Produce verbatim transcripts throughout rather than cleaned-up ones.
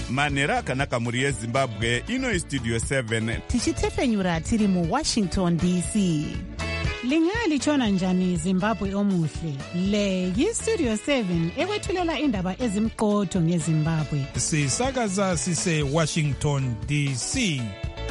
manhero akanaka mhuri yezimbabwe. Ino istudio seven tichitefenyura tiri muwashington D C. Lingalitshona njani Zimbabwe omuhle? Le yistudio seven ekwethulela indaba ezimqotho ngeZimbabwe. Sisakaza sise Washington D C.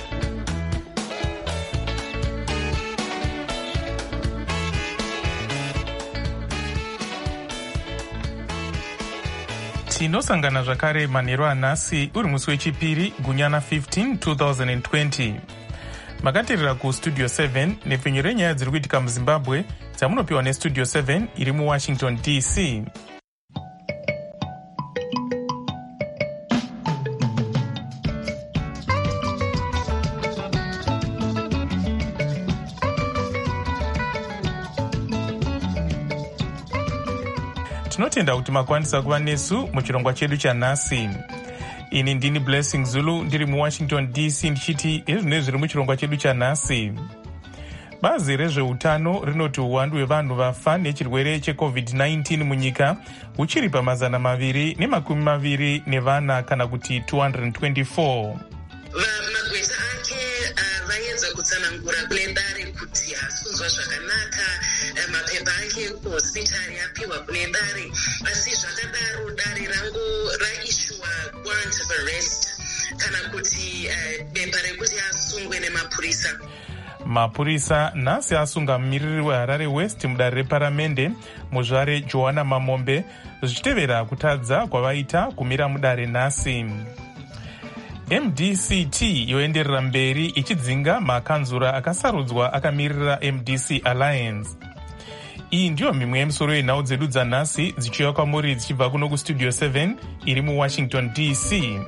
Tinosangana zvakare manhero anhasi uri musi wechipiri gunyana fifteen twenty twenty. Makateerera kustudio seven nepfenyu renyaya dziri kuitika muZimbabwe dzamunopiwa nestudio seven iri muWashington D C. Tinotenda kuti makwanisa kuva nesu muchirongwa chedu chanhasi. Ini ndini Blessing Zulu ndiri muWashington D C ndichiti ezvino zviri muchirongwa chedu chanhasi. Bazi rezveutano rinoti uwandu hwevanhu vafa nechirwere checovid nineteen munyika huchiri pamazana maviri nemakumi maviri nevana kana kuti two hundred twenty-four. Magweta ake vaedza kutsanangura kune dare kuti hasunzwa zvakanaka, mapepa ake kuhospitari apiwa kune dare, asi zvakadaro dare rangu raishuwa warrant of arrest kana kuti bepa rekuti asungwe nemapurisa. Mapurisa nhasi asunga mumiriri weHarare West mudare reparamende muzvare Joanna Mamombe zvichitevera kutadza kwavaita kumira mudare nhasi. M D C T yoenderera mberi ichidzinga makanzura akasarudzwa akamirira M D C Alliance. Iyi ndiyo mimwe yemisoro yenhau dzedu dzanhasi dzichiuya kwamuri dzichibva kuno kustudio seven iri muWashington D C.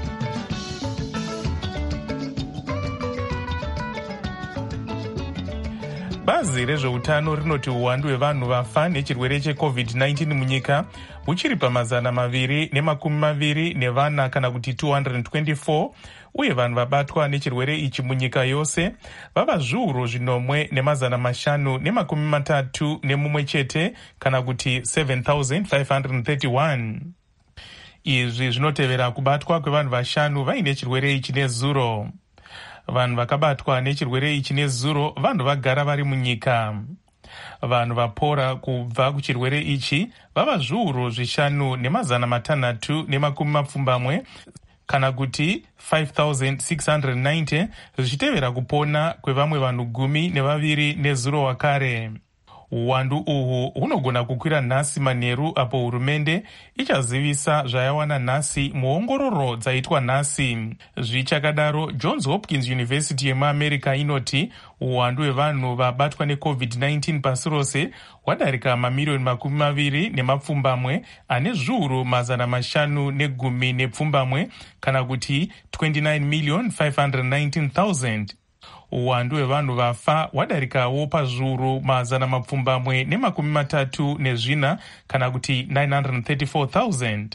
Bazi rezveutano rinoti uwandu hwevanhu vafa nechirwere checovid nineteen munyika huchiri pamazana maviri nemakumi maviri nevana kana kuti two hundred twenty-four, uye vanhu vabatwa nechirwere ichi munyika yose vava zviuru zvinomwe nemazana mashanu nemakumi matatu nemumwe chete kana kuti seven thousand five hundred thirty-one. Izvi zvinotevera kubatwa kwevanhu vashanu vaine chirwere ichi nezuro. Vanhu vakabatwa nechirwere ichi nezuro vanhu vagara vari munyika. Vanhu vapora kubva kuchirwere ichi vava zviuru zvishanu nemazana matanhatu nemakumi mapfumbamwe kana kuti five thousand six hundred ninety, zvichitevera kupona kwevamwe vanhu gumi nevaviri nezuro wakare. Uwandu uhu hunogona kukwira nhasi manheru apo hurumende ichazivisa zvayawana nhasi muongororo dzaitwa nhasi. Zvichakadaro, Johns Hopkins University yemuAmerica inoti uwandu hwevanhu vabatwa necovid nineteen pasi rose hwadarika mamiriyoni makumi maviri nemapfumbamwe ane zviuru mazana mashanu negumi nepfumbamwe kana kuti twenty-nine million five hundred nineteen thousand. Uwandu hwevanhu vafa hwadarikawo pazviuru mazana mapfumbamwe nemakumi matatu nezvina kana kuti nine hundred thirty-four thousand.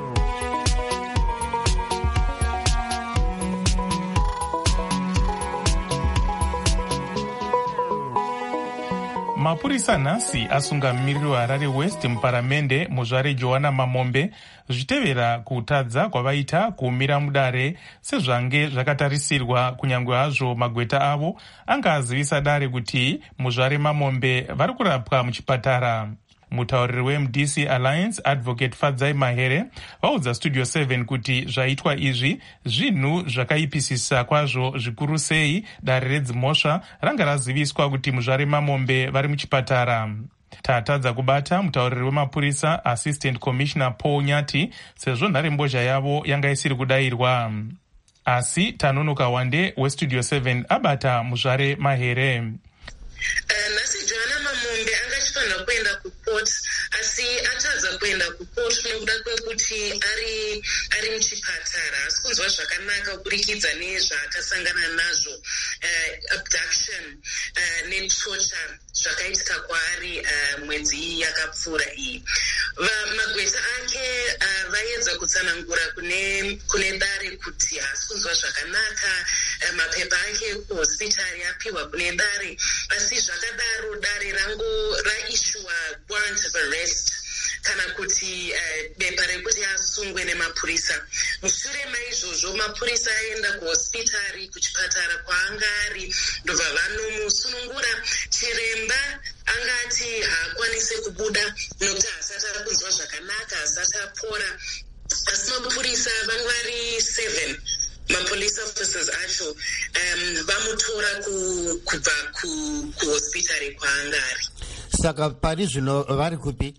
Mapurisa nhasi asunga mumiriri weHarare West muparamende muzvare Joanna Mamombe zvichitevera kutadza kwavaita kumira mudare sezvange zvakatarisirwa, kunyange hazvo magweta avo anga azivisa dare kuti muzvare Mamombe vari kurapwa muchipatara. Mutauriri weM D C Alliance Advocate Fadzai Mahere vaudza Studio seven kuti zvaitwa izvi zvinhu zvakaipisisa kwazvo, zvikuru sei dare redzimhosva ranga raziviswa kuti muzvare Mamombe vari muchipatara. Tatadza kubata mutauriri wemapurisa Assistant Commissioner Paul Nyati sezvo nharembozha yavo yanga isiri kudayirwa. Asi Tanonoka Wande weStudio seven abata muzvare Mahere. Nhasi Joanna Mamombe angachifanira kuenda kuport, asi atadza kuenda kuport nekuda kwekuti ari ari muchipatara. Asi kunzwa zvakanaka kuburikidza nezvaakasangana nazvo, uh, abduction uh, netorture zvakaitika kwaari uh, mwedzi yakapfuura iyi. Magweta ake uh, vaedza kutsanangura kune kune dare kuti hasi kunzwa zvakanaka, uh, mapepa ake kuhospitari apiwa kune dare, asi zvakadaro dare rangu raishuwa warrant of arrest kana kuti uh, bepa rekuti asungwe nemapurisa. Mushure maizvozvo mapurisa aenda kuhospitari, kuchipatara kwaanga ari, ndobva vanomusunungura. Chiremba angati haakwanise kubuda nokuti hasati akunzwa zvakanaka, hasati apora. Asi mapurisa vanga vari seven mapolice officers acho um, vamutora ku, kubva kuhospitari ku kwaanga ari. Saka pari zvino vari kupi?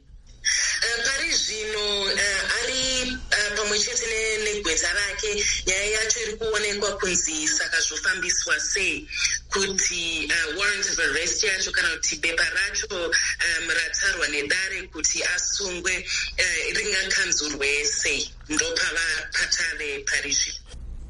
Uh, pari zvino uh, ari uh, pamwe chete negweta rake. Nyaya yacho iri kuonekwa kunzi saka zvofambiswa sei, kuti uh, warrant of arrest yacho kana kuti bepa racho um, ratarwa nedare kuti asungwe uh, ringakanzurwe sei, ndopava patare pari zvino.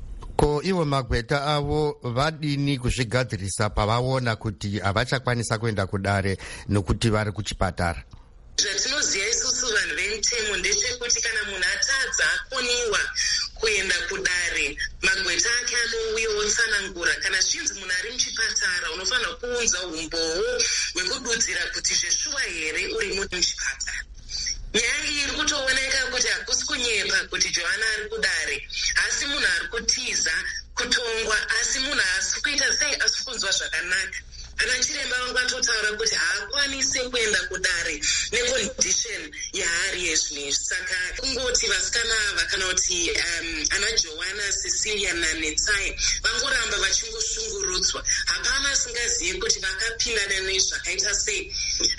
Ko ivo magweta avo vadini kuzvigadzirisa pavaona kuti havachakwanisa kuenda kudare nokuti vari kuchipatara? Zvatinoziva isusu vanhu vemutemo ndechekuti kana munhu atadza akoniwa kuenda kudare, magweta ake anouya otsanangura. Kana zvinzi munhu ari muchipatara, unofanira kuunza umboo hwekududzira kuti zveshuwa here uri muchipatara. Nyaya iyi iri kutooneka kuti hakusi kunyepa kuti Joana ari kudare, asi munhu ari kutiza kutongwa, asi munhu asi kuita sei asi kunzwa zvakanaka. Ana chiremba vangu vatotaura kuti haakwanise kuenda kudare nekondisheni yaari yezvinezvi. Saka kungoti vasikana ava kana kuti um, ana Joana, Cecilia naNetsai vangoramba vachingoshungurudzwa. Hapana asingazivi kuti vakapindana nezvakaita sei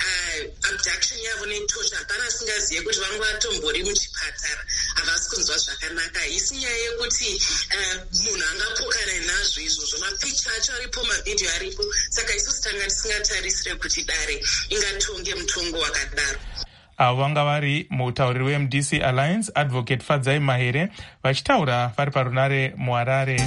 uh, abduction yavo netosha. Hapana asingazivi kuti vanga vatombori muchipatara, havasi kunzwa zvakanaka. Isi nyaya yekuti uh, munhu angapokana nazvo izvozvo. Mapicha acho aripo, mavhidhiyo aripo. Saka isu tanga tisingatarisire kuti dare ingatonge mutongo wakadaro. Avo vanga vari mutauriri weM D C Alliance Advocate Fadzai Mahere vachitaura vari parunare muHarare.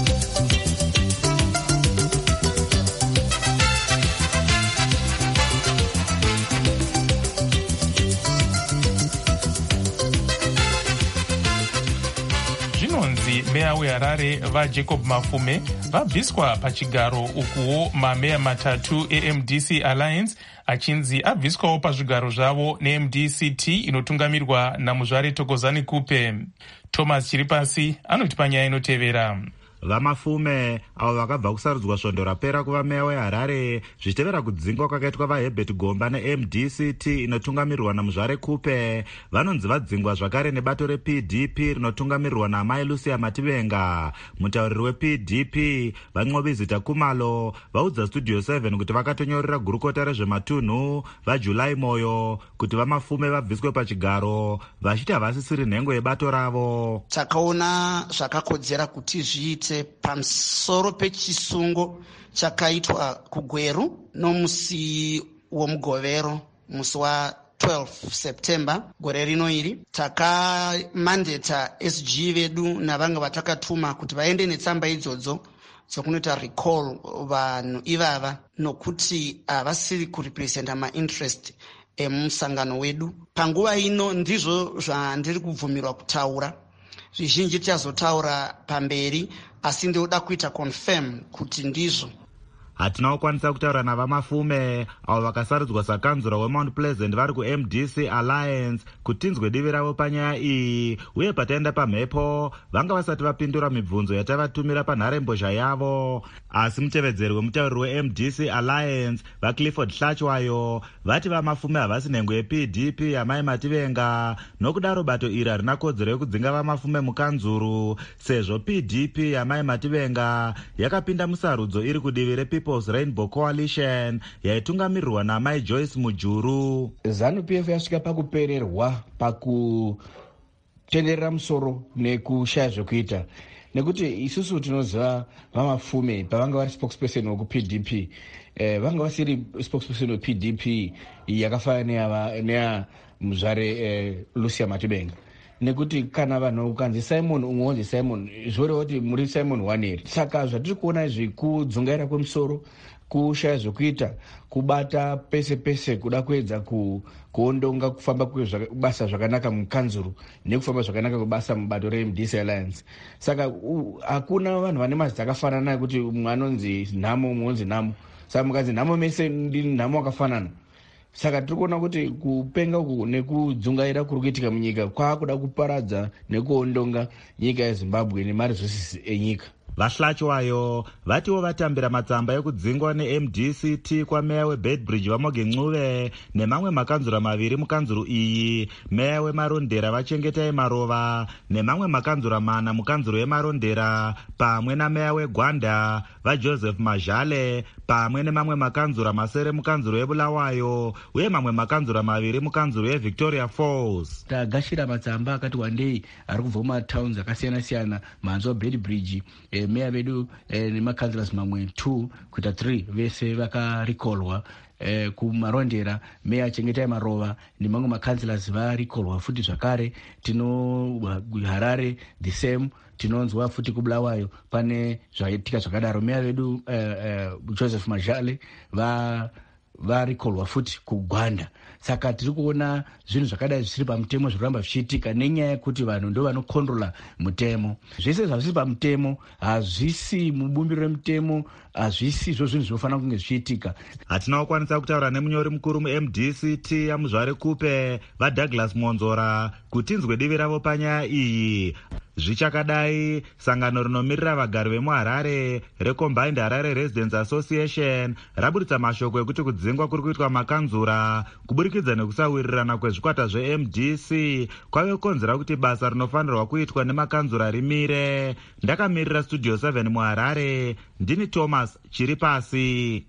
Zvinonzi meya weHarare vaJacob Mafume vabviswa pachigaro, ukuwo mameya matatu eM D C Alliance achinzi abviswawo pazvigaro zvavo neM D C T inotungamirwa namuzvare Thokozani Kupe. Thomas Chiripasi anoti panyaya inotevera. VaMafume avo vakabva kusarudzwa svondo rapera kuva meya weHarare zvichitevera kudzingwa kwakaitwa vaHerbert Gomba neM D C T inotungamirirwa namuzvare Kupe, vanonzi vadzingwa zvakare nebato reP D P rinotungamirirwa naMai Lucia Mativenga. Mutauriri weP D P vaNqobizita Kumalo vaudza Studio seven kuti vakatonyorera gurukota rezvematunhu vaJulai Moyo kuti vaMafume vabviswe pachigaro vachiti havasisiri nhengo yebato ravo. Takaona zvakakodzera kuti zviite pamusoro pechisungo chakaitwa kuGweru nomusi womugovero, musi wa twelve September gore rino iri. Takamandeta S G vedu navanga vatakatuma kuti vaende netsamba idzodzo dzokunoita recall vanhu ivava, nokuti havasiri kurepresenta mainterest emusangano wedu. Panguva ino ndizvo zvandiri kubvumirwa kutaura. Zvizhinji tichazotaura pamberi, asi ndoda kuita confirm kuti ndizvo. Hatina kukwanisa kutaura navaMafume avo vakasarudzwa sakanzura weMount Pleasant vari kuM D C Alliance kuti tinzwe divi ravo panyaya iyi, uye pataenda pamhepo vanga vasati vapindura mibvunzo yatavatumira panharembozha yavo. Asi mutevedzeri wemutauriri weM D C Alliance vaClifford Hlachwayo vati vaMafume havasi nhengo yeP D P yaMai Mativenga, nokudaro bato iri harina kodzero yekudzinga vaMafume mukanzuru sezvo P D P yaMai Mativenga yakapinda musarudzo iri kudivi rePeople Rainbow Coalition yaitungamirirwa naMai Joyce Mujuru. ZANU P F yasvika pakupererwa pakutenderera musoro nekushaya zvekuita, nekuti isusu tinoziva vaMafume pavanga vari spokesperson wekuP D P eh, vanga vasiri spokesperson weP D P yakafanana neya muzvare eh, Lucia Mativenga, nekuti kana vanhu ukanzi Simon umwe Simon zvoreva kuti muri Simon waneri. Saka zvatiri kuona izvi kudzungaira kwemusoro, kushaya zvekuita, kubata pese pese kuda kuedza ku kuondonga kufamba kwebasa zvakanaka mukanzuru nekufamba zvakanaka kwebasa mubato reM D C Alliance. Saka hakuna vanhu vane mazita akafanana kuti umwe anonzi nhamo umwe anonzi nhamo. Saka mukanzi nhamo mese ndini nhamo akafanana, saka tiri kuona kuti kupenga uku nekudzungaira kuri kuitika munyika kwaakuda kuparadza nekuondonga nyika yezimbabwe nemaresources enyika. vahlachiwayo vatiwo vatambira matsamba ekudzingwa ne-M D C T kwameya weBedbridge Vamoge Ncube nemamwe makanzura maviri mukanzuru iyi, meya wemarondera Vachengetai Marova nemamwe makanzura mana mukanzuru yemarondera, pamwe nameya weGwanda vaJoseph Majale, pamwe nemamwe makanzura masere mukanzuru yeBulawayo uye mamwe makanzura maviri mukanzuru yeVictoria Falls. Tagashira matsamba akati wandei ari kubva mumatowns akasiyana-siyana, manzwa Bedbridge, e, meya vedu e, nemakanzulars mamwe two kuita three vese vakarikolwa. Eh, kumarondera meya Chengetai Marova nemamwe makanzulars varikolwa futi zvakare. Tino Harare the same, tinonzwa futi kuBulawayo pane zvaitika zvakadaro. Meya vedu uh, uh, Joseph Majale va varikolwa futi kuGwanda. Saka tiri kuona zvinhu zvakadai zvisiri pamutemo zviramba zvichiitika nenyaya yekuti vanhu ndo vanokondrola mutemo. Zvese zvazvisi pamutemo hazvisi mubumbiro remutemo, hazvisi izvo zvinhu zvinofanira kunge zvichiitika. Hatina kukwanisa kutaura nemunyori mukuru mu-M D C T yaMuzvare Kupe vaDouglas Monzora kuti inzwe divi ravo panyaya iyi. Zvichakadai, sangano rinomirira vagari vemuHarare reCombined Harare Residents Association raburitsa mashoko ekuti kudzingwa kuri kuitwa makanzura kuburikidza nekusawirirana kwezvikwata zve-M D C kwave konzera kuti basa rinofanirwa kuitwa nemakanzura rimire. Ndakamirira Studio seven muHarare, ndini Thomas Chiripasi.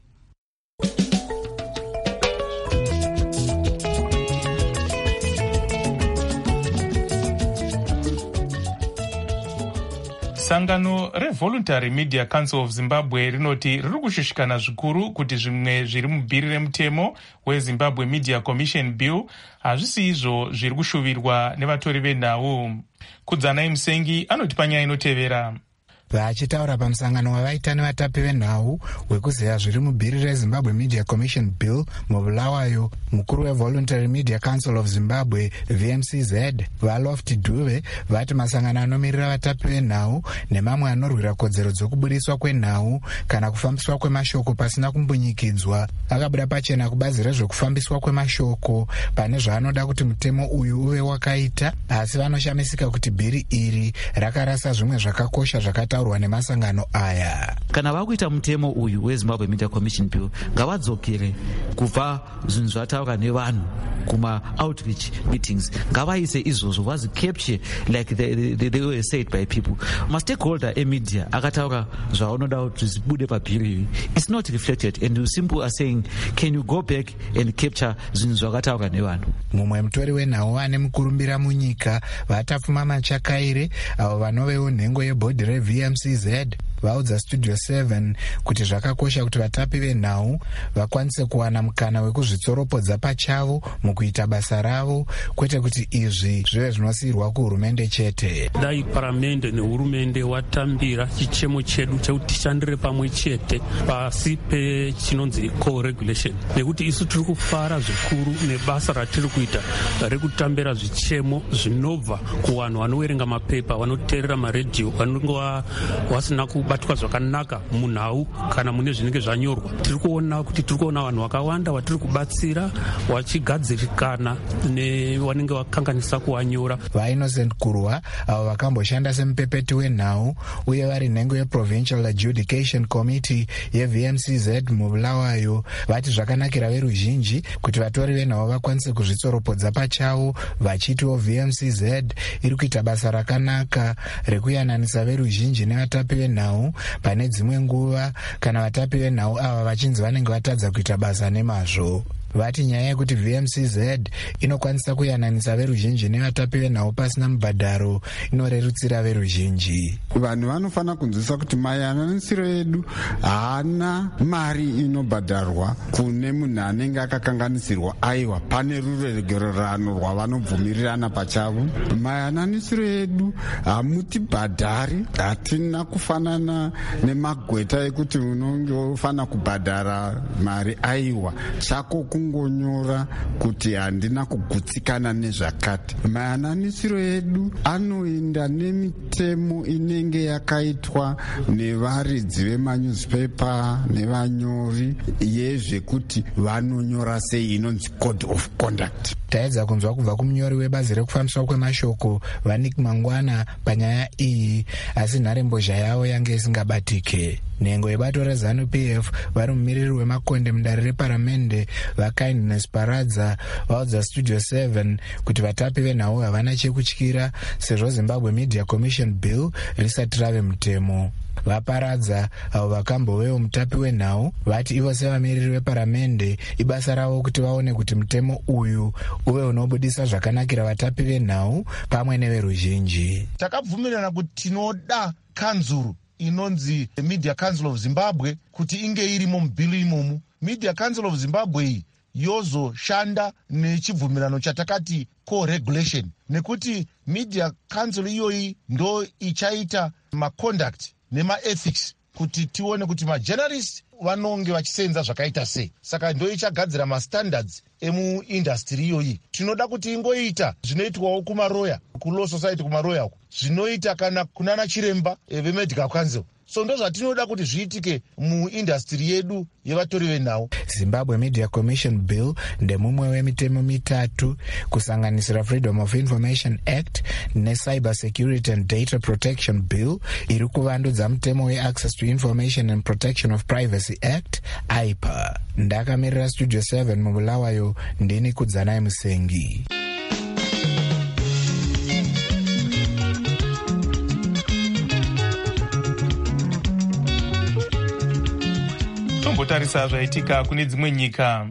Sangano reVoluntary Media Council of Zimbabwe rinoti riri kushushikana zvikuru kuti zvimwe zviri mubhiri remutemo weZimbabwe Media Commission Bill hazvisi izvo zviri kushuvirwa nevatori venhau. Kudzanai Musengi anoti panyaya inotevera. Vachitaura pamusangano wavaita nevatapi venhau wekuzeya zviri mubhiri reZimbabwe Media Commission Bill muBulawayo, mukuru weVoluntary Media Council of Zimbabwe V M C Z vaLoft Dube vati masangano anomirira vatapi venhau nemamwe anorwira kodzero dzokubudiswa kwenhau kana kufambiswa kwemashoko pasina kumbunyikidzwa akabuda pachena kubazi rezvokufambiswa kwemashoko pane zvaanoda kuti mutemo uyu uve wakaita, asi vanoshamisika kuti bhiri iri rakarasa zvimwe zvakakosha zvakata nemasangano aya. Kana vakuita mutemo uyu weZimbabwe Media Commission Bill ngavadzokere kubva zvinhu zvataurwa nevanhu kuma outreach meetings, ngavaise izvozvo vazicapture like they, they, they were said by people. Mastakeholder emedia akataura zvaunoda kuti zvibude pabhiri. It's not reflected and you simple are saying can you go back and capture zvinhu zvakataurwa nevanhu. Mumwe mutori wenhau ane mukurumbira munyika vatapfuma Machakaire avo vanovewo nhengo yebhodhi reV M C Z vaudza Studio seven kuti zvakakosha kuti vatapi venhau vakwanise kuwana mukana wekuzvitsoropodza pachavo mukuita basa ravo, kwete kuti izvi zvive zvinosiyirwa kuhurumende chete. Dai paramende nehurumende watambira chichemo chedu chekuti tishandire pamwe chete pasi pechinonzi co-regulation, nekuti isu tiri kufara zvikuru nebasa ratiri kuita rekutambira zvichemo zvinobva kuvanhu vanoverenga mapepa, vanoteerera maredhiyo, vanonga vasina kubatwa zvakanaka munhau kana mune zvinenge zvanyorwa. Tiri kuona kuti tiri kuona vanhu vakawanda vatiri kubatsira vachigadzirikana nevanenge vakanganisa kuvanyora. VaInnocent Kurwa avo vakamboshanda semupepeti wenhau uye vari nhengo yeProvincial Adjudication Committee yeV M C Z muBulawayo vati zvakanakira veruzhinji kuti vatori venhau vakwanise kuzvitsoropodza pachavo, vachitiwo V M C Z iri kuita basa rakanaka rekuyananisa veruzhinji nevatapi venhau pane dzimwe nguva kana vatapi venhau ava vachinzi vanenge vatadza kuita basa nemazvo. Vati nyaya yekuti V M C Z inokwanisa kuyananisa veruzhinji nevatapi venhau pasina mubhadharo inorerutsira veruzhinji. Vanhu vanofana kunzwisisa kuti mayananisiro edu haana mari inobhadharwa kune munhu anenge akakanganisirwa. Aiwa, pane ruregererano rwavanobvumirirana pachavo. Mayananisiro edu hamutibhadhari, hatina kufanana nemagweta ekuti unonge ufana kubhadhara mari. Aiwa, chako kungonyora kuti handina kugutsikana nezvakati. Mayananisiro edu anoenda nemitemo inenge yakaitwa nevaridzi vemanewspaper nevanyori yezvekuti vanonyora sei, inonzi code of conduct. Taedza kunzwa kubva kumunyori webazi rekufambiswa kwemashoko Vanik Mangwana panyaya iyi, asi nharembozha yavo yange isingabatike. Nhengo yebato reZANU-P F vari mumiriri wemakonde mudare reparamende vaKindness Paradza vaudza Studio seven kuti vatapi venhau havana chekutyira sezvo Zimbabwe Media Commission Bill risati rave mutemo. Vaparadza avo vakambovewo mutapi wenhau vati ivo sevamiriri veparamende ibasa ravo kuti vaone kuti mutemo uyu uve unobudisa zvakanakira vatapi venhau pamwe neveruzhinji. Takabvumirana kuti tinoda kanzuru inonzi Media Council of Zimbabwe kuti inge irimo mubhili imomu. Media Council of Zimbabwe iyi yozoshanda nechibvumirano chatakati co-regulation, nekuti Media Council iyoyi ndo ichaita maconduct nema-ethics kuti tione kuti majournalist vanonge vachisenza zvakaita sei. Saka ndo ichagadzira mastandards emuindustry iyoyi. Tinoda kuti ingoita zvinoitwawo kumaroya, kuLaw Society kumaroya uko, zvinoita kana kunana chiremba veMedical Council. So ndo zvatinoda kuti zviitike muindustry yedu yevatori venhau. Zimbabwe Media Commission Bill ndemumwe wemitemo mitatu kusanganisira Freedom of Information Act neCyber Security and Data Protection Bill iri kuvandudza mutemo weAccess to Information and Protection of Privacy Act I P A. Ndakamirira Studio seven mubulawayo ndini Kudzanai Musengi. Tombotarisa zvaitika kune dzimwe nyika.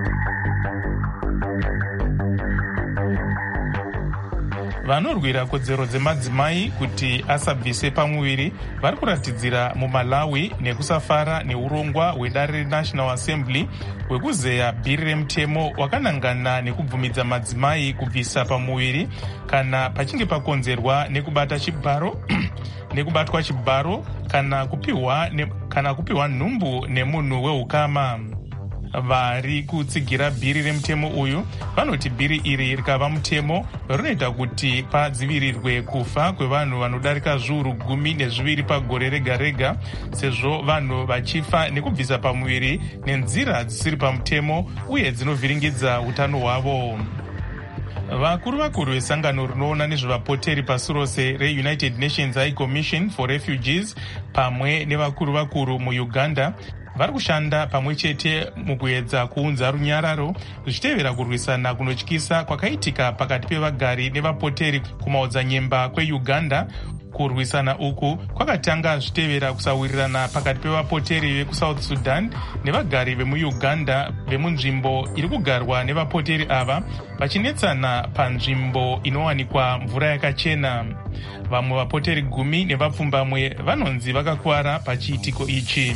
Vanorwira kodzero dzemadzimai kuti asabvise pamuviri vari kuratidzira muMalawi nekusafara neurongwa hwedare reNational Assembly hwekuzeya bhiri remutemo wakanangana nekubvumidza madzimai kubvisa pamuviri kana pachinge pakonzerwa nekubata chibharo nekubatwa chibharo kana kupiwa ne, kana kupiwa nhumbu nemunhu weukama. Vari kutsigira bhiri remutemo uyu vanoti bhiri iri rikava mutemo rinoita kuti padzivirirwe kufa kwevanhu vanodarika zviuru gumi nezviviri pagore rega rega, sezvo vanhu vachifa nekubvisa pamuviri nenzira dzisiri pamutemo uye dzinovhiringidza utano hwavo. Vakuru vakuru vesangano rinoona nezvevapoteri pasi rose reUnited Nations High Commission for Refugees pamwe nevakuru vakuru muUganda vari kushanda pamwe chete mukuedza kuunza runyararo zvichitevera kurwisana kunotyisa kwakaitika pakati pevagari nevapoteri kumaodzanyemba kweUganda. Kurwisana uku kwakatanga zvitevera kusawirirana pakati pevapoteri vekuSouth Sudan nevagari vemuUganda vemunzvimbo iri kugarwa nevapoteri ava vachinetsana panzvimbo inowanikwa mvura yakachena. Vamwe vapoteri gumi nevapfumbamwe vanonzi vakakwara pachiitiko ichi.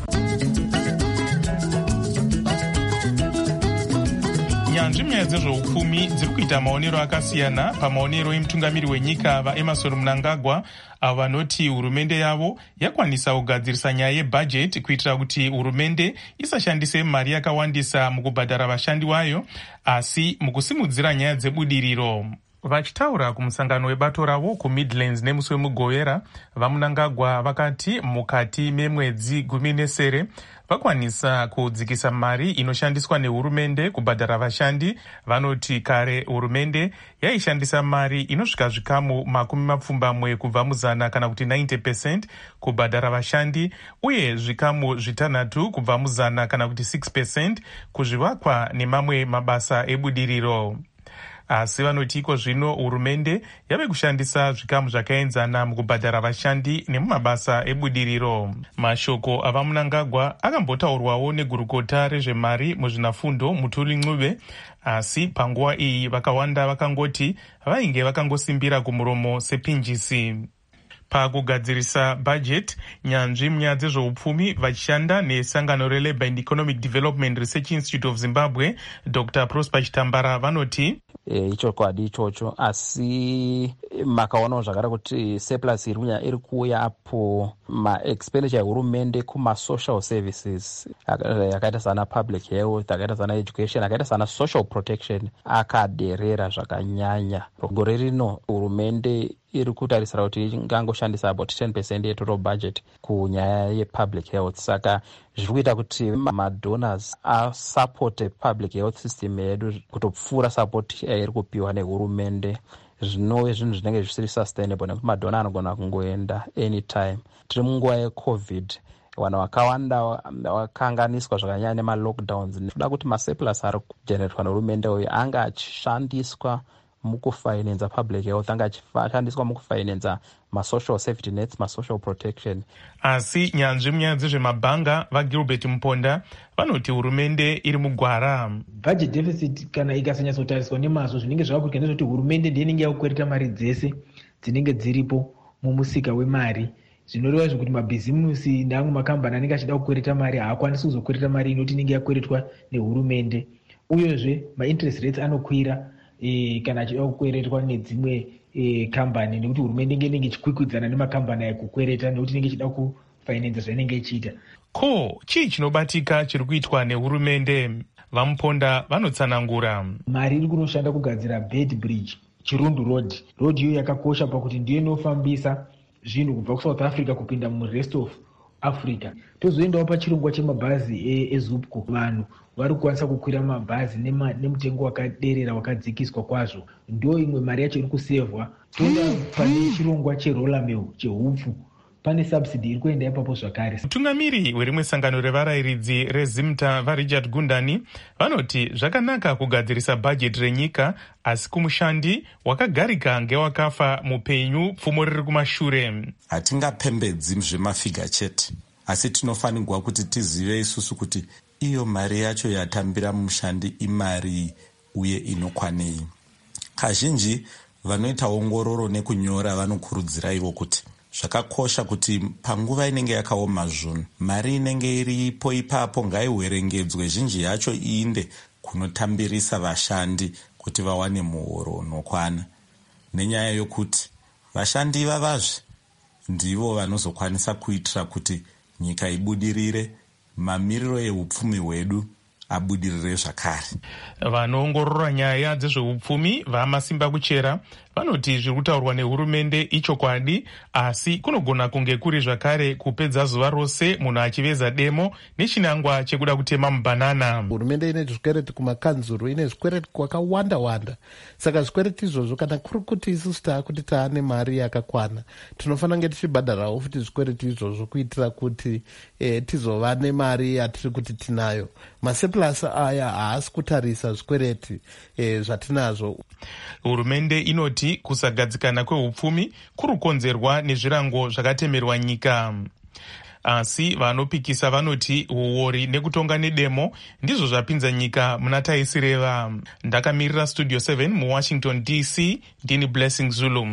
Nyanzvi munyaya dzezveupfumi dziri kuita maonero akasiyana pamaonero emutungamiri wenyika vaEmerson Mnangagwa avo vanoti hurumende yavo yakwanisa kugadzirisa nyaya yebhajeti kuitira kuti hurumende isashandise mari yakawandisa mukubhadhara vashandi vayo asi mukusimudzira nyaya dzebudiriro. Vachitaura kumusangano webato ravo kuMidlands nemusi wemugovera, vaMnangagwa vakati mukati memwedzi gumi nesere vakwanisa kudzikisa mari inoshandiswa nehurumende kubhadhara vashandi. Vanoti kare hurumende yaishandisa mari inosvika zvikamu makumi mapfumbamwe kubva muzana kana kuti ninety percent kubhadhara vashandi uye zvikamu zvitanhatu kubva muzana kana kuti six percent kuzvivakwa nemamwe mabasa ebudiriro. Asi vanoti iko zvino hurumende yave kushandisa zvikamu zvakaenzana mukubhadhara vashandi nemumabasa ebudiriro. Mashoko avaMnangagwa akambotaurwawo negurukota rezvemari muzvinafundo Mutuli Ncube, asi panguva iyi vakawanda vakangoti vainge vakangosimbira kumuromo sepinjisi. Pakugadzirisa bajeti, nyanzvi munyaya dzezveupfumi vachishanda nesangano reLabour and Economic Development Research Institute of Zimbabwe Doctor Prosper Chitambara vanoti e, ichokwadi ichocho, asi makaonawo zvakare kuti surplus iri iri kuuya apo maexpenditure ehurumende kuma-social services akaita sana public health, akaita sana education, akaita sana social protection akaderera zvakanyanya. Gore rino hurumende iri kutarisira kuti ingangoshandisa about ten percent yetotal budget kunyaya yepublic health. Saka zviri kuita kuti madonors asupport public health system yedu kutopfuura support iri kupiwa nehurumende. Zvinove zvinhu zvinenge zvisiri sustainable nekuti madhona anogona kungoenda anytime. Tiri munguva yecovid, vanhu vakawanda vakanganiswa zvakanyanya nemalockdowns. Nekuda kuti masurplus ari kugeneratwa nehurumende uyu anga achishandiswa mukufinanza public health, anga achishandiswa mukufinanza masocial safety nets, masocial protection. Asi nyanzvi munyaya dzezvemabhanga vaGilbert Muponda vanoti hurumende iri mugwara. Budget deficit kana ikasanyatsotariswa nemazvo zvinenge zvavakuitika ndezvekuti hurumende ndiyo inenge yakukwereta mari dzese dzinenge dziripo mumusika wemari. Zvinoreva zvekuti mabhizimusi neamwe makambani anenge achida kukwereta mari haakwanisi kuzokwereta mari inoti inenge yakweretwa nehurumende. Uyezve mainterest rates anokwira e, kana achida kukweretwa nedzimwe e, kambani, nekuti hurumende inenge ichikwikwidzana nemakambani aya kukwereta nekuti inenge ichida kufinanza zvainenge ichiita. Ko chii chinobatika chiri kuitwa nehurumende? Vamuponda vanotsanangura. Mari iri kunoshanda kugadzira Bed Bridge, Chirundu Road. Road iyo yakakosha pakuti ndiyo inofambisa zvinhu kubva kuSouth Africa kupinda murest of Africa. Tozoendawo pachirongwa chemabhazi eZupco. Vanhu vari kukwanisa kukwira mabhazi nemutengo wakaderera wakadzikiswa kwazvo. Ndo imwe mari yacho iri kusevhwa. Toenda pane chirongwa cheRollamill chehupfu, pane subsidy iri kuenda ipapo zvakare. Mutungamiri werimwe sangano revarayiridzi reZimta vaRichard Gundani vanoti zvakanaka kugadzirisa bhajeti renyika, asi kumushandi wakagarika ngewakafa mupenyu pfumo riri kumashure. Hatingapembedzi zvemafiga chete, asi tinofanirwa kuti tizive isusu kuti iyo mari yacho yatambira mushandi imari uye inokwanei. Kazhinji vanoita ongororo nekunyora vanokurudzira ivo kuti zvakakosha kuti panguva inenge yakaoma zvunhu, mari inenge iripo ipapo ngaiwerengedzwe zhinji yacho iinde kunotambirisa vashandi kuti vawane muhoro unokwana. Nenyaya yokuti vashandi vavazve ndivo vanozokwanisa kuitira kuti nyika ibudirire, mamiriro ehupfumi hwedu abudirire zvakare. Vanoongorora nyaya dzezveupfumi vamasimba kuchera vanoti zviri kutaurwa nehurumende ichokwadi, asi kunogona kunge kuri zvakare kupedza zuva rose munhu achiveza demo nechinangwa chekuda kutema mubhanana. Hurumende ine zvikwereti kumakanzuru, ine zvikwereti kwakawanda wanda. Saka zvikwereti izvozvo kana kuri kuti isusu taakuti taane mari yakakwana, tinofanira kunge tichibhadharawo futi zvikwereti izvozvo kuitira kuti eh, tizova nemari yatiri kuti tinayo. Masurplus aya haasi kutarisa zvikwereti eh, zvatinazvo. Hurumende inoti kusagadzikana kwehupfumi kuri kukonzerwa nezvirango zvakatemerwa nyika. Asi vanopikisa vanoti huori nekutonga nedemo ndizvo zvapinza nyika muna taisireva. Ndakamirira Studio seven muWashington D C, ndini Blessing Zulu.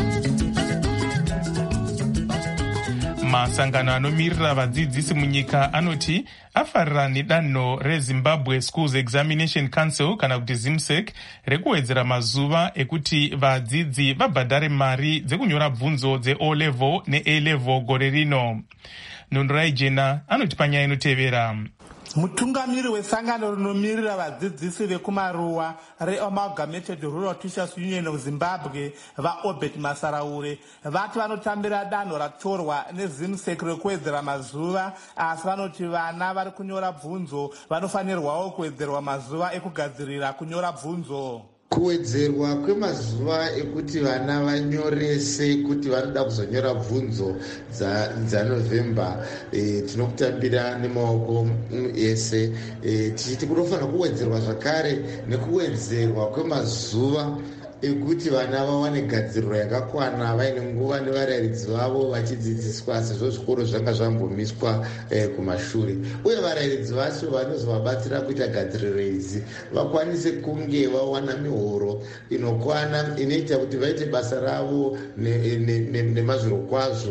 Masangano anomirira vadzidzisi munyika anoti afarira nedanho reZimbabwe Schools Examination Council kana kuti ZIMSEC rekuwedzera mazuva ekuti vadzidzi vabhadhare mari dzekunyora bvunzo dzeO level neA level gore rino. Nondorai Jena anoti panyaya inotevera. Mutungamiri wesangano rinomirira vadzidzisi vekumaruwa reAmalgamated Rural Teachers Union of Zimbabwe vaObert Masaraure vati vanotambira danho ratorwa neZIMSEC rekuwedzera mazuva, asi vanoti vana vari kunyora bvunzo vanofanirwawo kuwedzerwa mazuva ekugadzirira kunyora bvunzo. Kuwedzerwa kwemazuva ekuti vana vanyorese kuti vanoda kuzonyora bvunzo dzaNovemba e, tinokutambira nemaoko ese e, tichiti kunofanira kuwedzerwa zvakare nekuwedzerwa kwemazuva ekuti vana vawane gadziriro yakakwana vaine nguva nevarayiridzi vavo vachidzidziswa sezvo zvikoro zvanga zvambomiswa eh, kumashure, uye varayiridzi vacho vanozovabatsira kuita gadziriro idzi vakwanise kunge vawana mihoro inokwana inoita kuti vaite basa ravo nemazviro kwazvo.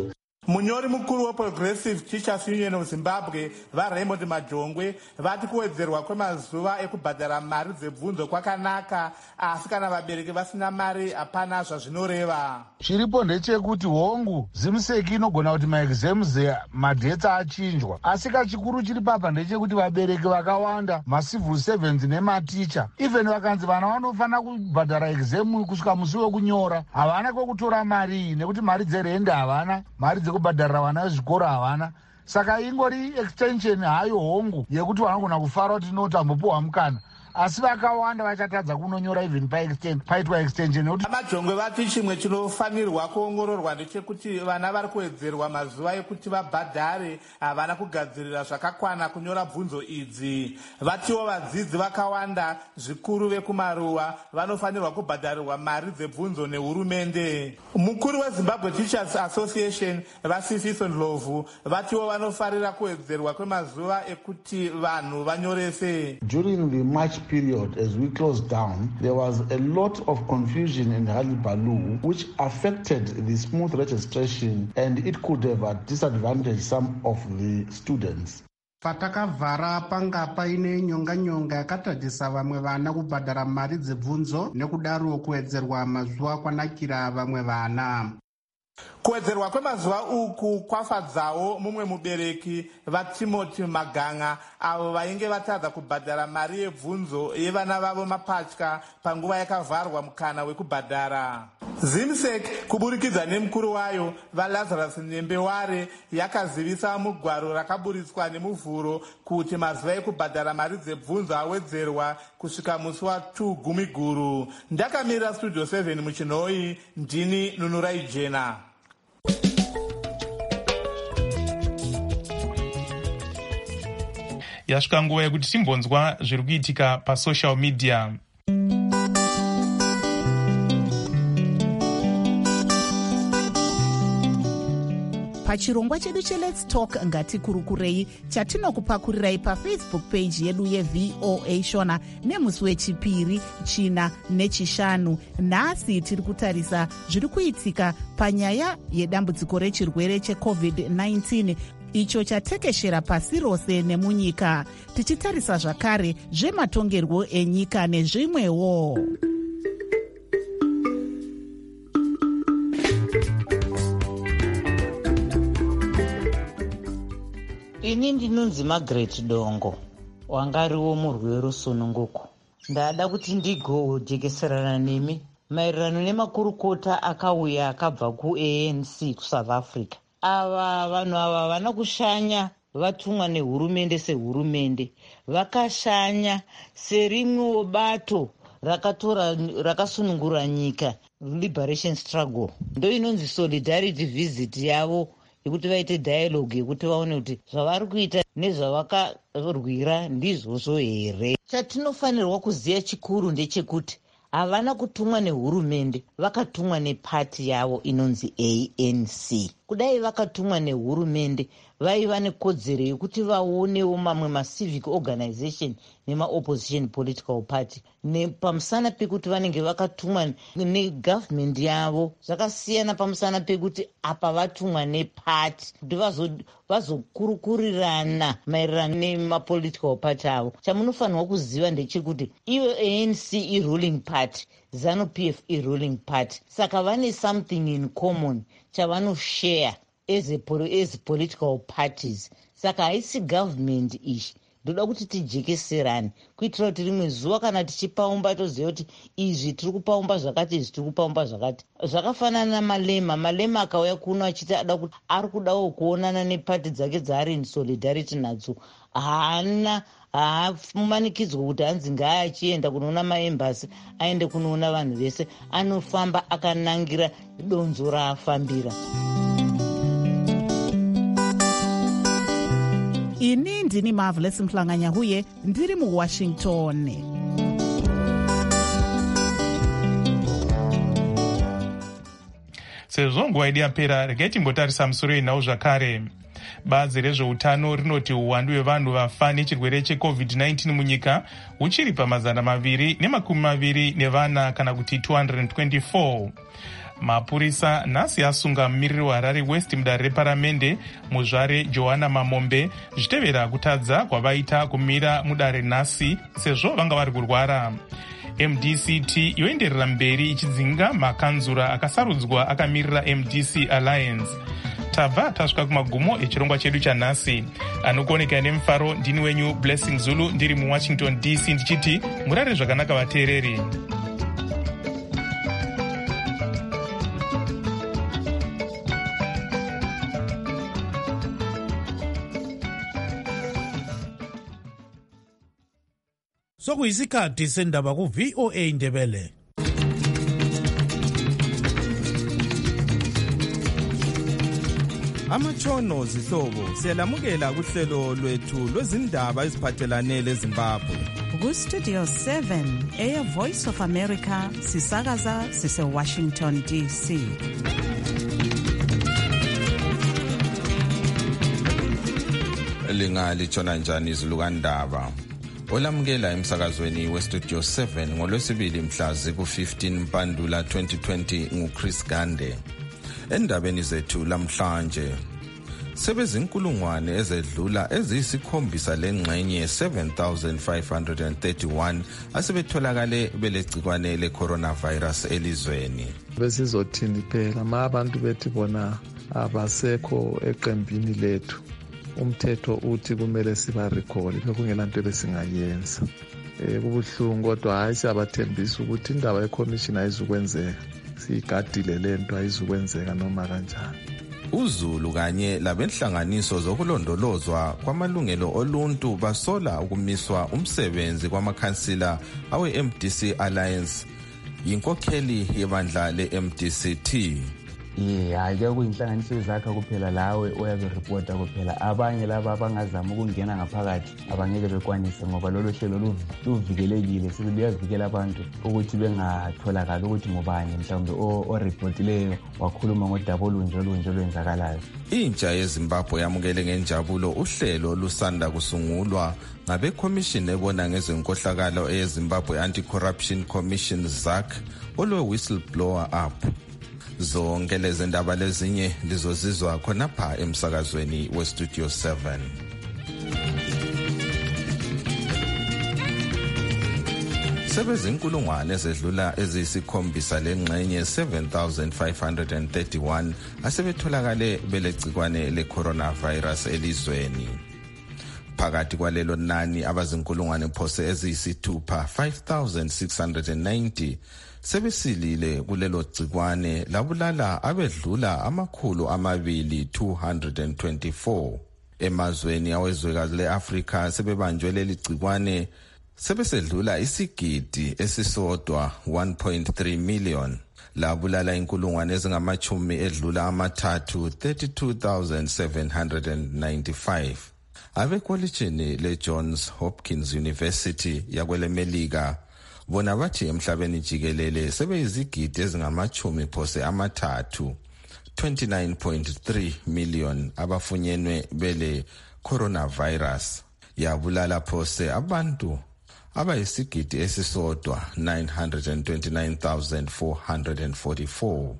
munyori mukuru weprogressive teachers union of zimbabwe varaymond majongwe vati kuwedzerwa kwemazuva ekubhadhara mari dzebvunzo kwakanaka, asi kana vabereki vasina mari hapana zvazvinoreva. Chiripo ndechekuti hongu zimuseki inogona kuti maexams madhetsa achinjwa, asi kachikuru chiri papa ndechekuti vabereki vakawanda, macivil servants nematicha, even vakanzi vana vanofanira kubhadhara exam kusvika musi wekunyora, havana kwekutora mari iyi nekuti mari dzerende havana, mari dzekubhadharira vana vezvikoro havana. Saka ingori extension hayo hongu yekuti vanogona kufara kuti notambopuwa mukana, asi vakawanda vachatadza kunonyora even paitwa extension nekuti majongwe vati chimwe chinofanirwa kuongororwa ndechekuti vana vari kuwedzerwa mazuva ekuti vabhadhare havana kugadzirira zvakakwana kunyora bvunzo idzi. Vatiwo vadzidzi vakawanda zvikuru vekumaruwa vanofanirwa kubhadharirwa mari dzebvunzo nehurumende. Mukuru weZimbabwe Teachers Association Vasifiso Ndlovu vatiwo vanofarira kuwedzerwa kwemazuva ekuti vanhu vanyorese. During the March period, as we closed down, there was a lot of confusion in Halibalu, which affected the smooth registration, and it could have disadvantaged some of the students. Patakavhara panga paine nyonga-nyonga yakatadzisa vamwe vana kubhadhara mari dzebvunzo nekudaro kuwedzerwa mazuva kwanakira vamwe vana. Kuwedzerwa kwemazuva uku kwafadzawo mumwe mubereki vaTimothy Maganga avo vainge vatadza kubhadhara mari yebvunzo yevana vavo mapatya panguva yakavharwa mukana wekubhadhara. Zimsek kuburikidza nemukuru wayo vaLazarus Nyembeware yakazivisa mugwaro rakaburitswa nemuvhuro kuti mazuva ekubhadhara mari dzebvunzo awedzerwa kusvika musi watu gumi guru. Ndakamirira Studio seven muchinhoi, ndini Nunurai Jena. Yasvika nguva yekuti timbonzwa zviri kuitika pasocial media. pachirongwa chedu cheLet's Talk ngatikurukurei chatinokupakurirai pafacebook page yedu yeVOA Shona nemusi wechipiri, china nechishanu. Nhasi tiri kutarisa zviri kuitika panyaya yedambudziko rechirwere checovid nineteen icho chatekeshera pasi rose nemunyika, tichitarisa zvakare zvematongerwo enyika nezvimwewo. Ini ndinonzi Margaret Dongo, wangariwo murwi werusununguko. Ndada kuti ndigojekeserana nemi maererano nemakurukota akauya akabva kuA N C kuSouth Africa. Ava vanhu ava vana kushanya vatumwa nehurumende sehurumende, vakashanya serimwewo bato rakatora rakasunungura nyika, liberation struggle. Ndo inonzi solidarity visit yavo yekuti vaite dialogue yekuti vaone kuti zvavari kuita nezvavakarwira ndizvozvo here. Chatinofanirwa kuziva chikuru ndechekuti havana kutumwa nehurumende, vakatumwa nepati yavo inonzi A N C. Kudai vakatumwa nehurumende vaiva nekodzero yekuti vaonewo mamwe macivic organization nemaopposition political party. Nepamusana pekuti vanenge vakatumwa negovernment yavo, zvakasiyana pamusana pekuti apa vatumwa nepati kuti vazokurukurirana maererano nemapolitical party avo. Chamunofanirwa kuziva ndechekuti iwe A N C i-ruling party, ZANU-P F i-ruling party, saka vane something in common chavanoshare as, a, as political parties. Saka haisi government ishi. Ndoda kuti tijekeserane kuitira kuti rimwe zuva kana tichipaumba toziva kuti izvi tiri kupaumba zvakati, izvi tiri kupaumba zvakati. Zvakafanana naMalema. Malema akauya kuno achiti ada kuti ari kudawo kuonana nepati dzake dzaari in solidarity nadzo. Haana haamanikidzwa kuti hanzi ngaa achienda kunoona maembasi aende kunoona vanhu vese, anofamba akanangira donzo raafambira. Ini ndini Marvelous Mhlanganyahuye, ndiri muWashington. Sezvo nguva yedu yapera, regai timbotarisa musoro inawo zvakare. Bazi rezveutano rinoti uwandu hwevanhu vafa nechirwere checovid nineteen munyika huchiri pamazana maviri nemakumi maviri nevana kana kuti two hundred twenty-four. Mapurisa nhasi asunga mumiriri weHarare West mudare reparamende muzvare Johanna Mamombe zvichitevera kutadza kwavaita kumira mudare nhasi sezvo vanga vari kurwara. M D C T yoenderera mberi ichidzinga makanzura akasarudzwa akamirira M D C Alliance. Tabva tasvika kumagumo echirongwa chedu chanhasi. Anokuoneka nemufaro ndini wenyu Blessing Zulu ndiri muWashington D C ndichiti murare zvakanaka vateereri. Sokuyisikhathi sendaba ku V O A Ndebele. Amachono zihlobo siyalamukela kuhlelo lwethu lwezindaba eziphathelane leZimbabwe. Ku Studio seven Air Voice of America sisakaza sise Washington D C. Lingali chona njani izilukandaba. Olamukela emsakazweni weStudio seven ngolwesibili mhla ziku fifteen Mpandula twenty twenty nguChris Gande. Endabeni zethu lamhlanje sebezinkulungwane ezedlula eziyisikhombisa lengxenye seven thousand five hundred thirty-one asebetholakale belegcikwane le-coronavirus elizweni. Besizothini phela ma abantu bethi bona abasekho eqembini lethu umthetho uthi kumele siba recall bekungelanto besingayenza. Eh kubuhlungu kodwa hayi siyabathembisa ukuthi indaba yeCommission ayizukwenzeka. Sigadile lento ayizukwenzeka noma kanjani. uZulu kanye labenhlanganiso zokulondolozwa kwamalungelo oluntu basola ukumiswa umsebenzi kwamakhansila awe-M D C Alliance yinkokheli yebandla le-M D C T. Yeah, ake kuyinhlanganiso zakhe kuphela lawe oyabe reporta kuphela. Abanye laba abangazama ukungena ngaphakathi abangeke bekwanise ngoba lolo hlelo luvikelekile siluyavikela abantu ukuthi bengatholakala ukuthi ngubani mhlawumbe o reportileyo wakhuluma ngodaba olunje olunje olwenzakalayo. Intsha yeZimbabwe yamukele ngenjabulo uhlelo lusanda kusungulwa ngabe commission ebona ngezenkohlakalo eZimbabwe Anti-Corruption Commission Z A C olwe whistleblower up. Zonke lezi ndaba lezinye lizozizwa khonapha emsakazweni weStudio seven. Sebezinkulungwane ezedlula eziyisikhombisa lengxenye seven thousand five hundred thirty-one asebetholakale belegcikwane le-coronavirus elizweni. Phakathi kwalelo nani abazinkulungwane phose eziyisithupha five thousand six hundred ninety sebesilile kulelo gcikwane labulala abedlula amakhulu amabili two hundred twenty-four. Emazweni awezwekazi leAfrika sebebanjwe leli gcikwane sebesedlula isigidi esisodwa one point three million. Labulala inkulungwane ezingamachumi edlula amathathu thirty-two thousand seven hundred ninety-five. Abekolitshini le-Johns Hopkins University yakwelemelika bona bathi emhlabeni jikelele sebeyizigidi ezingamachumi phose amathathu twenty-nine point three million abafunyenwe bele coronavirus. Yabulala phose abantu abayisigidi esisodwa nine hundred twenty-nine thousand four hundred forty-four.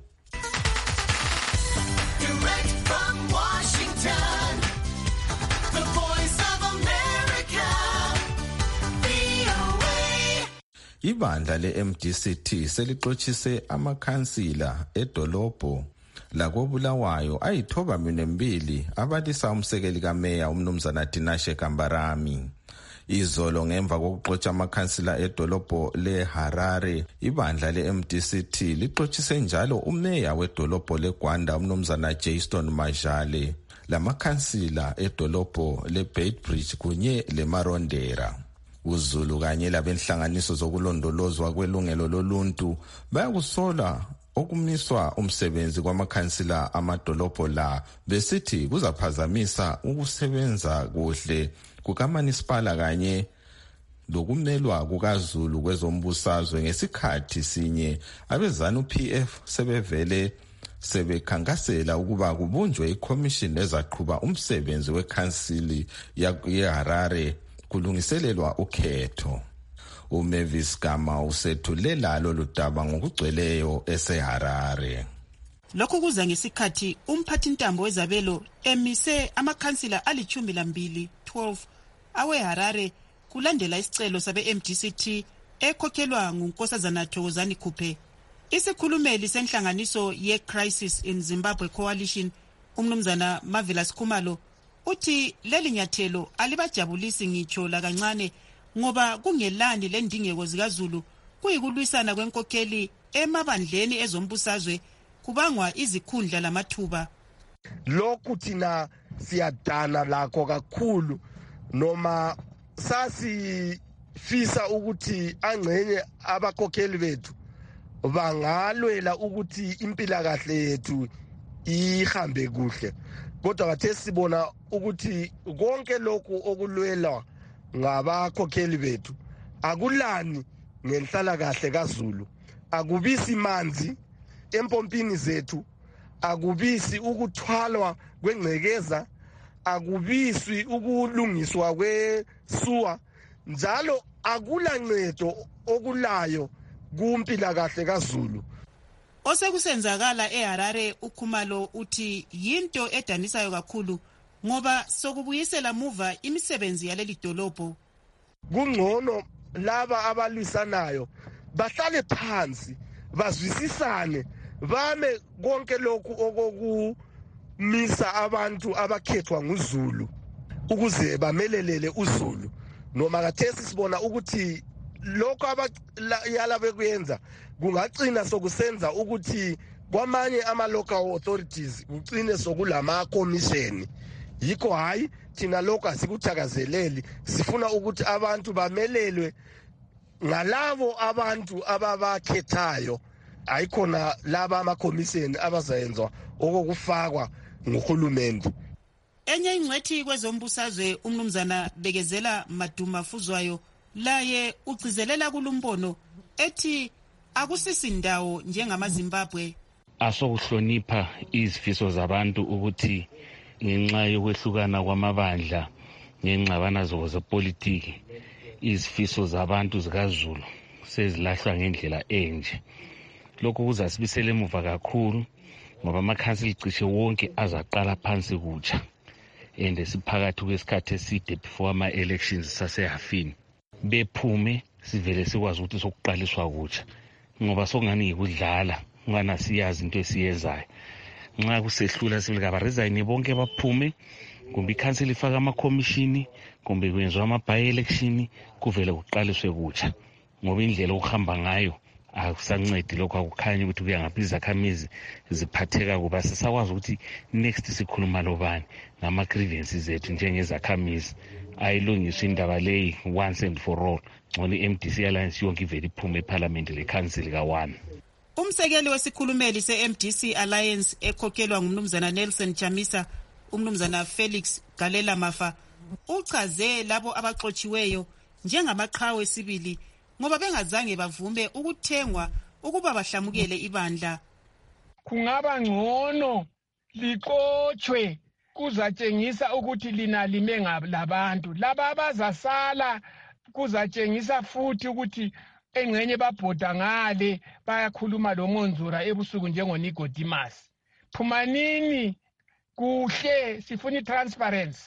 Direct from Washington, the voice of America, V O A. Ibandla le-M D C T selixothise amakhansila edolobho lakobulawayo ayithoba minembili abalisa umsekeli kameya umnumzana Tinashe Kambarami. Izolo ngemva kokuxotsha amakhansila edolobho leHarare, ibandla le-M D C T lixothise njalo umeya wedolobho leGwanda umnumzana Jayston Majale, lamakhansila edolobho leBeitbridge kunye leMarondera. uZulu kanye labenhlanganiso zokulondolozwa kwelungelo loluntu bayakusola okumiswa umsebenzi kwamakhansila amadolobho la besithi kuzaphazamisa ukusebenza kuhle kukaMunicipal kanye lokumelwa kukaZulu kwezombusazwe ngesikhathi sinye abezanu P F sebevele sebekhankasela ukuba kubunjwe iCommission ezaqhuba umsebenzi wekhansili yeHarare kulungiselelwa ukhetho. uMavis Gama usethulela lolu daba ngokugcweleyo eseHarare. Lokhu kuza ngesikhathi umphathintambo wezabelo emise amakhansila alichumi lambili twelve awe Harare kulandela isicelo sabe M D C T ekhokhelwa nguNkosazana Thokozani Khuphe. Isikhulumeli senhlanganiso ye Crisis in Zimbabwe Coalition umnumzana Marvelous Khumalo uthi leli nyathelo alibajabulisi ngitsho la kancane ngoba kungelani lendingeko zikaZulu kuyikulwisana kwenkokheli emabandleni ezombusazwe kubangwa izikhundla lamathuba. Lokhu thina siyadana lakho kakhulu noma sasifisa ukuthi angcenye abakhokheli bethu bangalwela ukuthi impilakahle yethu ihambe kuhle, kodwa bathe sibona ukuthi konke lokhu okulwelwa ngabakhokheli bethu akulani ngenhlalakahle kaZulu, akubisi manzi empompini zethu, akubisi ukuthwalwa kwengcekeza, akubisi ukulungiswa kwesuwa, njalo akulancedo okulayo kumpilakahle kaZulu. Osekusenzakala eHarare uKhumalo uthi yinto edanisayo kakhulu ngoba sokubuyisela muva imisebenzi yaleli dolobho. Kungcono laba abalwisanayo bahlale phansi bazwisisane bame konke lokhu okokumisa abantu abakhethwa nguZulu ukuze bamelelele uZulu, noma kathesi sibona ukuthi lokho abayala bekuyenza kungagcina sokusenza ukuthi kwamanye ama local authorities kugcine sokulama commission. Yikho hayi thina lokho asikuthakazeleli, sifuna ukuthi abantu bamelelwe ngalabo abantu ababakhethayo, ayikhona laba ama commission abazayenzwa okokufakwa nguhulumende. Enye ingcwethi kwezombusazwe umnumzana Bekezela Maduma Fuzwayo laye ugcizelela kulumbono ethi akusisi ndawo njengamaZimbabwe. Asokuhlonipha izifiso zabantu ukuthi ngenxa yokwehlukana kwamabandla ngenxabana zepolitiki izifiso zabantu zikaZulu sezilahlwa ngendlela enje. Lokho kuzasibisela emuva kakhulu ngoba amakhansili cishe wonke azaqala phansi kutsha ende siphakathi kwesikhathi eside before ama elections sasehafini. Bephume sivele sikwazi ukuthi sokuqaliswa kutsha ngoba sokungani ngikudlala ngana siyazi into esiyenzayo. Nxa kusehlula sivele abaresign bonke baphume kumbe ikhansili ifaka ama commission kumbe kwenziwa ama by election kuvele kuqaliswe kutsha ngoba indlela okuhamba ngayo akusancedi lokho, akukhanya ukuthi kuyangaphi izakhamizi ziphatheka kuba sisakwazi ukuthi next sikhuluma lobani ngama grievances zethu njengezakhamizi ayilungiswe indaba leyi once and for all. Ngcono i-M D C Alliance yonke ivele iphume eParliament lekhansili ka one. Umsekeli wesikhulumeli se-M D C Alliance ekhokhelwa ngumnumzana Nelson Chamisa umnumzana Felix Galela Mafa uchaze labo abaxotshiweyo njengamaqhawe esibili ngoba bengazange bavume ukuthengwa ukuba bahlamukele ibandla. Kungaba ngcono liqotshwe kuzatshengisa ukuthi lina lime ngabantu, laba abazasala kuzatshengisa futhi ukuthi engcenye babhoda ngale bayakhuluma lomonzura ebusuku njengonicodemus. Phumanini kuhle, sifuna transparency.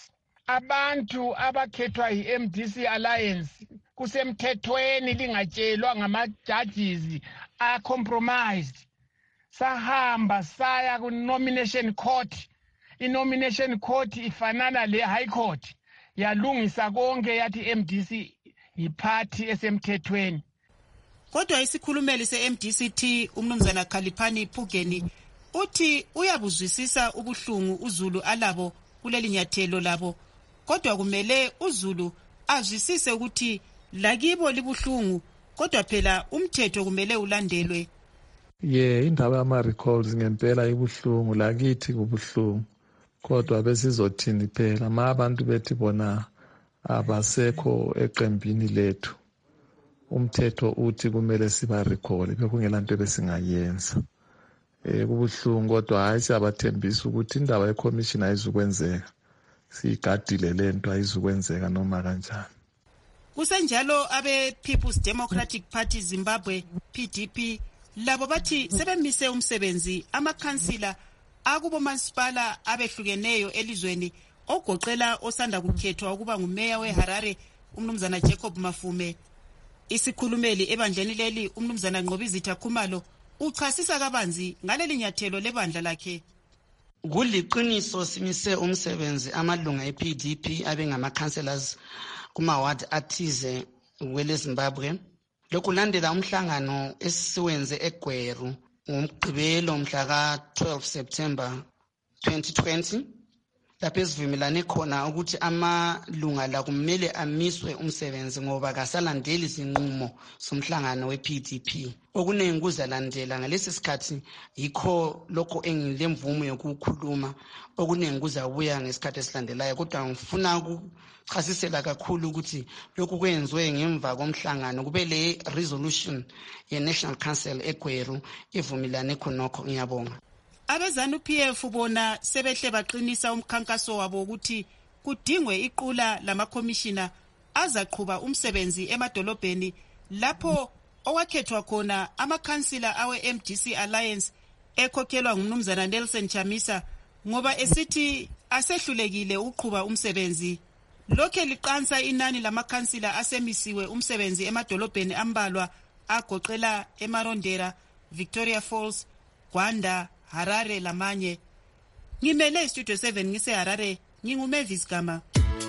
Abantu abakhethwa yi-M D C Alliance kusemthethweni lingatshelwa ngama-judges are compromised. Sahamba saya ku-nomination court. I-nomination court ifanana le-high court yalungisa konke yathi M D C yiphathi esemthethweni. Kodwa isikhulumeli se-M D C T umnumzana Khaliphani Phugeni uthi uyabuzwisisa ubuhlungu uZulu alabo kuleli nyathelo labo, kodwa kumele uZulu azwisise ukuthi lakibo libuhlungu kodwa phela umthetho kumele ulandelwe. Ye indaba yama recalls ngempela ibuhlungu, lakithi kubuhlungu, kodwa besizothini phela ma abantu bethi bona abasekho eqembini lethu, umthetho uthi kumele siba recall bekungelanto besingayenza. Eh kubuhlungu kodwa hayi siyabathembisa ukuthi indaba ye-commission ayizukwenzeka, siyigadile lento ayizukwenzeka noma kanjani. Kusenjalo abe People's Democratic Party Zimbabwe P D P labo bathi sebemise umsebenzi amakhansila akubomasipala abehlukeneyo elizweni ogoqela osanda kukhethwa ukuba ngumeya weHarare umnumzana Jacob Mafume. Isikhulumeli ebandleni leli umnumzana Nqobizitha Khumalo uchasisa kabanzi ngaleli nyathelo lebandla lakhe. Kuliqiniso simise umsebenzi amalunga e-P D P abengama councillors kuma ward athize kwele Zimbabwe. Lokulandela umhlangano esiwenze eGweru ngomgqibelo mhla ka twelve September twenty twenty lapho esivumelane khona ukuthi amalunga la kumele amiswe umsebenzi ngoba kasalandeli izinqumo somhlangano we-P D P. Okuningi kuzalandela ngalesi sikhathi yikho lokho engilemvumo yokukhuluma, okuningi kuzabuya ngesikhathi esilandelayo, kodwa ngifuna ukuchasisela kakhulu ukuthi lokhu kwenziwe ngemva komhlangano kube le resolution ye-National Council eGweru ivumelane khonokho. Ngiyabonga. Abezanu P F bona sebehle baqinisa umkhankaso wabo ukuthi kudingwe iqula lamakhomishina azaqhuba umsebenzi emadolobheni lapho owakhethwa khona amakhansila awe M D C Alliance ekhokhelwa ngumnumzana Nelson Chamisa ngoba esithi asehlulekile uqhuba umsebenzi. Lokho liqansa inani lamakhansila asemisiwe umsebenzi emadolobheni ambalwa agoqela eMarondera, Victoria Falls, Gwanda, Harare lamanye. Ngimele Studio seven ngise Harare, nginguMavis Gama.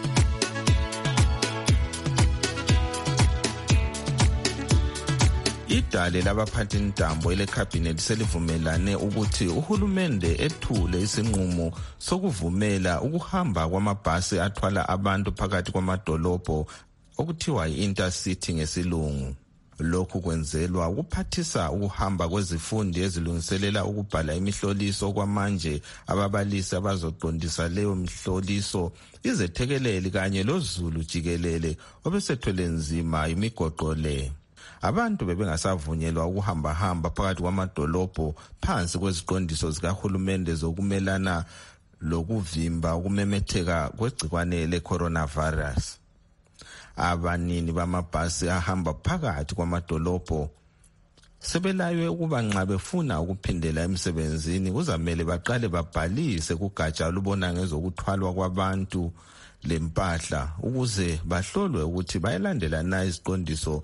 Idale labaphathi intambo ele cabinet selivumelane ukuthi uhulumende ethule isinqumo sokuvumela ukuhamba kwamabhasi athwala abantu phakathi kwamadolobho okuthiwa yi-intercity ngesilungu. Lokhu kwenzelwa ukuphathisa ukuhamba kwezifundi ezilungiselela ukubhala imihloliso kwamanje ababalisi abazoqondisa leyo mihloliso izethekeleli kanye lozulu jikelele obesethwele nzima imigoqo le. Abantu bebengasavunyelwa ukuhamba hamba phakathi kwamadolobho phansi kweziqondiso zikahulumende zokumelana lokuvimba ukumemetheka kwegcikwane le-coronavirus. Abanini bamabhasi ahamba phakathi kwamadolobho sebelaywe ukuba nxa befuna ukuphindela emsebenzini kuzamele baqale babhalise kugatsha olubona ngezokuthwalwa kwabantu lempahla ukuze bahlolwe ukuthi bayalandela na iziqondiso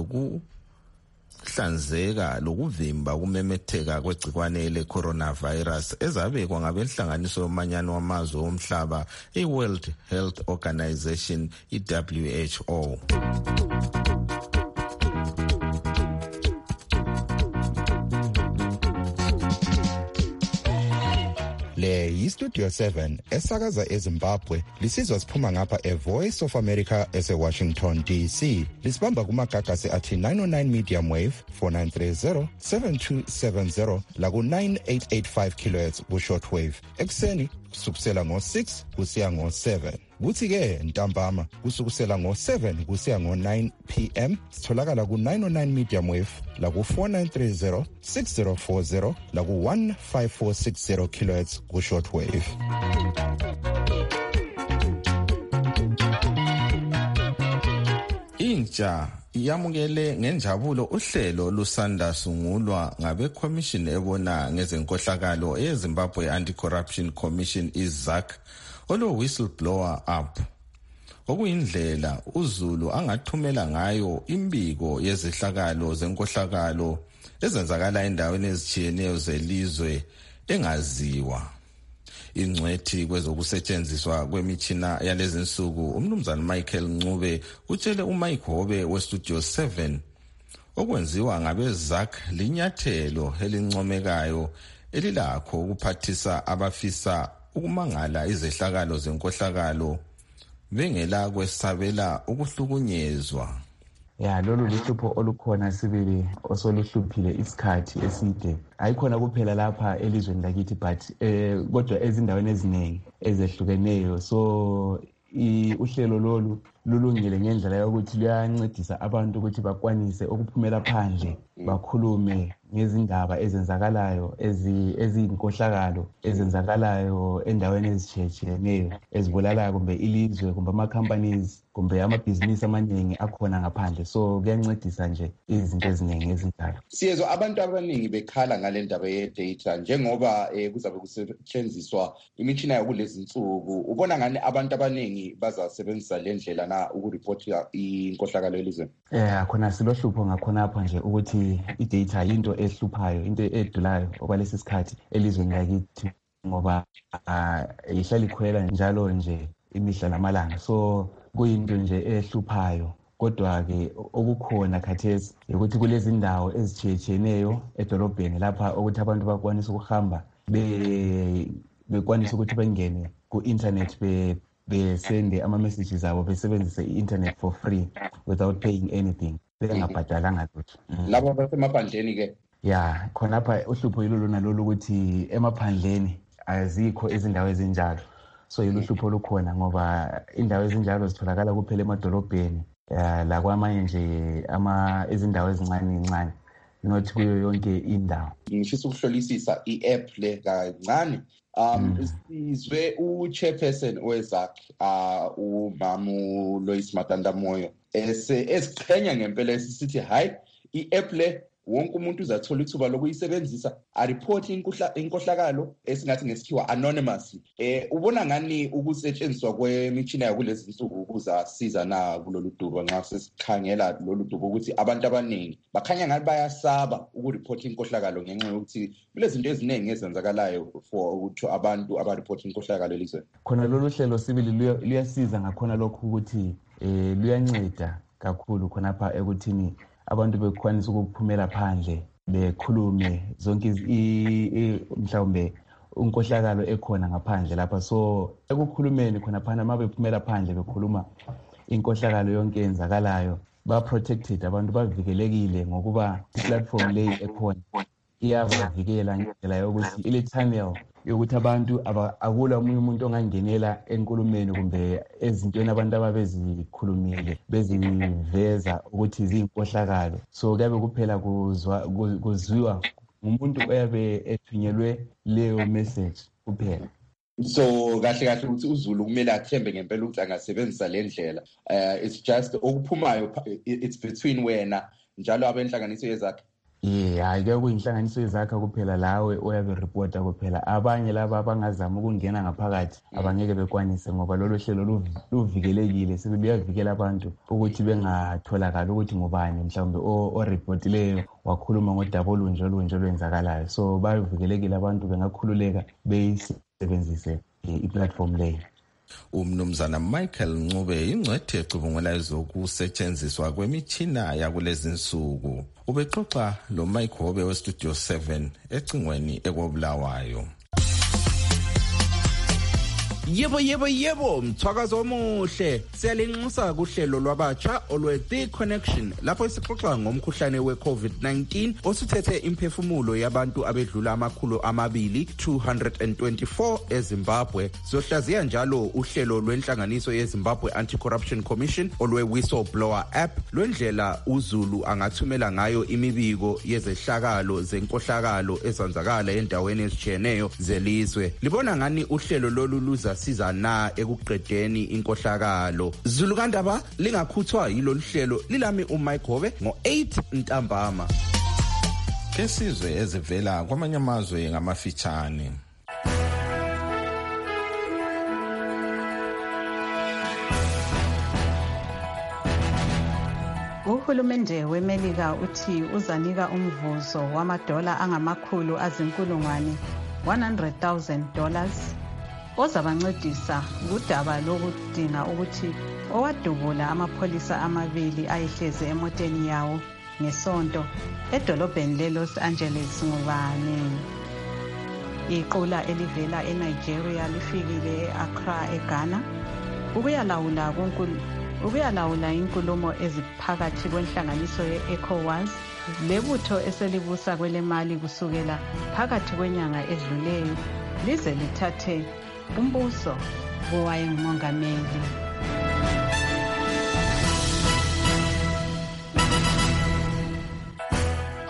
zokuhlanzeka lokuvimba ukumemetheka kwegcikwane le-coronavirus ezabekwa ngabenhlanganiso yomanyano wamazwe omhlaba i-World Health Organization i-W H O. Le yi-Studio seven esakaza eZimbabwe lisizwa siphuma ngapha e-Voice of America ese-Washington D C. Lisibamba kumagagasi athi nine oh nine medium wave four nine three zero seven two seven zero laku nine eight eight five kilohertz ku-short wave ekuseni kusukusela ngo-six kusiya ngo-seven. Kuthi-ke ntambama kusukusela ngo-seven kusiya ngo-nine p m sitholakala ku-nine oh nine medium wave laku four nine three zero six zero four zero laku one five four six zero kilohertz ku-short wave. Intsha yamukele ngenjabulo uhlelo lusanda sungulwa ngabe commission ebona ngezenkohlakalo eZimbabwe Anti-Corruption Commission i-ZAC olo whistleblower up. Okuyindlela uZulu angathumela ngayo imbiko yezihlakalo zenkohlakalo ezenzakala endaweni ezitshiyeneyo zelizwe engaziwa. Ingcwethi kwezokusetshenziswa kwemitshina yalezi nsuku umnumzana Michael Ncube utshele uMike Hobe weStudio seven okwenziwa ngabe ZAC linyathelo elincomekayo elilakho ukuphathisa abafisa ukumangala izehlakalo zenkohlakalo bengela kwesabela ukuhlukunyezwa. Ya lolu luhlupho olukhona sibili osoluhluphile isikhathi eside. Ayikhona kuphela lapha elizweni lakithi but eh kodwa ezindaweni eziningi ezehlukeneyo. So uhlelo lolu lulungile ngendlela yokuthi luyancedisa abantu ukuthi bakwanise ukuphumela phandle bakhulume ngezindaba ezenzakalayo eziyinkohlakalo ezenzakalayo endaweni ezitshiyetshiyeneyo ezibulalayo kumbe ilizwe kumbe ama-companies kumbe amabhizinisi amaningi akhona ngaphandle. So kuyancedisa nje izinto eziningi ezinjalo. Siyezwa abantu abaningi bekhala ngale ndaba ye-data njengoba um kuzabe kusetshenziswa imitshina yakulezi nsuku. Ubona ngani abantu abaningi bazasebenzisa le ndlela na ukuripota inkohlakalo elizweni? Eh khona silohlupho ngakhonapho nje ukuthi i-data yinto ehluphayo, into edulayo okwalesi sikhathi elizweni lakithi ngoba ihlala ikhwela njalo nje imihla namalanga. So kuyinto nje ehluphayo. Kodwa-ke okukhona khathesi ukuthi kulezi ndawo ezitshiyetshiyeneyo edolobheni lapha ukuthi abantu bakwanisa ukuhamba bekwanisa ukuthi bengene ku-internet besende ama-messages abo besebenzise i-internet for free without paying anything, bengabhadalanga lutho. Labo basemaphandleni-ke? Ya, khonapha uhlupho yilo lona lolu ukuthi emaphandleni azikho izindawo ezinjalo. So yilo hlupho lukhona ngoba indawo ezinjalo zitholakala kuphela emadolobheni la kwamanye nje ama izindawo ezincane ezincane, not kuyo yonke indawo. Ngishisa ukuhlolisisa i-app le kancane. Um izwe u-chairperson we-ZAC uh uMamu Lois Matandamoyo ese esiqhenya ngempela esithi hayi i-app le wonke umuntu uzathola ithuba lokuyisebenzisa a-report inkohlakalo esingathi ngesikhiwa anonymous. Eh ubona ngani ukusetshenziswa kwemitshina yakulezi nsuku kuzasiza na kulolu dubo nxa sesikhangela lolu dubo ukuthi abantu abaningi bakhanya ngathi bayasaba ukureport inkohlakalo ngenxa yokuthi kulezinto eziningi ezenzakalayo for ukuthi abantu abareport inkohlakalo elizweni? Khona lolu hlelo sibili luyasiza ngakhona lokhu ukuthi eh luyanceda kakhulu khonapha ekuthini abantu bekwanisa ukuphumela phandle bekhulume zonke mhlawumbe unkohlakalo ekhona ngaphandle lapha. So ekukhulumeni khona phana mabephumela phandle bekhuluma inkohlakalo yonke enzakalayo ba protected, abantu bavikelekile ngokuba i-platform leyi ekhona iyabavikela ngendlela yokuthi ile channel yokuthi abantu akula omunye umuntu ongangenela enkulumeni kumbe ezintweni abantu ababezikhulumile beziveza ukuthi ziyinkohlakalo. So kuyabe kuphela kuzwiwa ngumuntu oyabe ethunyelwe leyo message kuphela. So kahle kahle ukuthi uZulu kumele athembe ngempela ukuthi angasebenzisa le ndlela. Uh, it's just okuphumayo, it's between wena njalo abenhlanganiso yezakhe. Yeah, ayike kuyinhlanganiso yezakhe kuphela lawe oyabe reporta kuphela. Abanye laba abangazama ukungena ngaphakathi abangeke bekwanise ngoba lolu hlelo luvikelekile, seluyavikela abantu ukuthi bengatholakala ukuthi ngubani mhlawumbe o reportileyo wakhuluma ngodaba olunje olunje olwenzakalayo. So bavikelekile abantu bengakhululeka beyisebenzise i-platform leyo. Umnumzana Michael Ncube ingcwethe ecubungula ezokusetshenziswa kwemitshina yakulezi nsuku. Ubexoxa lo Mike Hobe we Studio seven ecingweni ekobulawayo. Yebo yebo yebo mthwakazo omuhle siyalinxusa kuhlelo lwabatsha olwe The Connection lapho sixoxa ngomkhuhlane we COVID nineteen osuthethe imphefumulo yabantu abedlula amakhulu amabili two hundred twenty-four eZimbabwe. Sohlaziya njalo uhlelo lwenhlanganiso yeZimbabwe Anti-Corruption Commission olwe whistleblower app lwendlela uZulu angathumela ngayo imibiko yezehlakalo zenkohlakalo ezenzakala endaweni ezitshiyeneyo zelizwe. Libona ngani uhlelo lolu luza siza na ekuqedeni inkohlakalo? Zulu Kandaba lingakhuthwa yilo hlelo lilami uMike Hobe ngo eight ntambama. Kesizwe ezivela kwamanye amazwe ngamafitshane. Uhulumende weMelika uthi uzanika umvuzo wamadola angamakhulu azinkulungwane one hundred thousand dollars ozabancedisa kudaba lokudinga ukuthi owadubula amapholisa amabili ayehleze emoteni yawo ngesonto edolobheni leLos Angeles ngubani. Iqula elivela eNigeria lifikile eAccra eGhana ukuyalawula konkulu ukuyalawula inkulumo eziphakathi kwenhlanganiso ye-ECOWAS lebutho eselibusa kwelemali kusukela phakathi kwenyanga edluleyo lize lithathe umbuso owayengumongameli.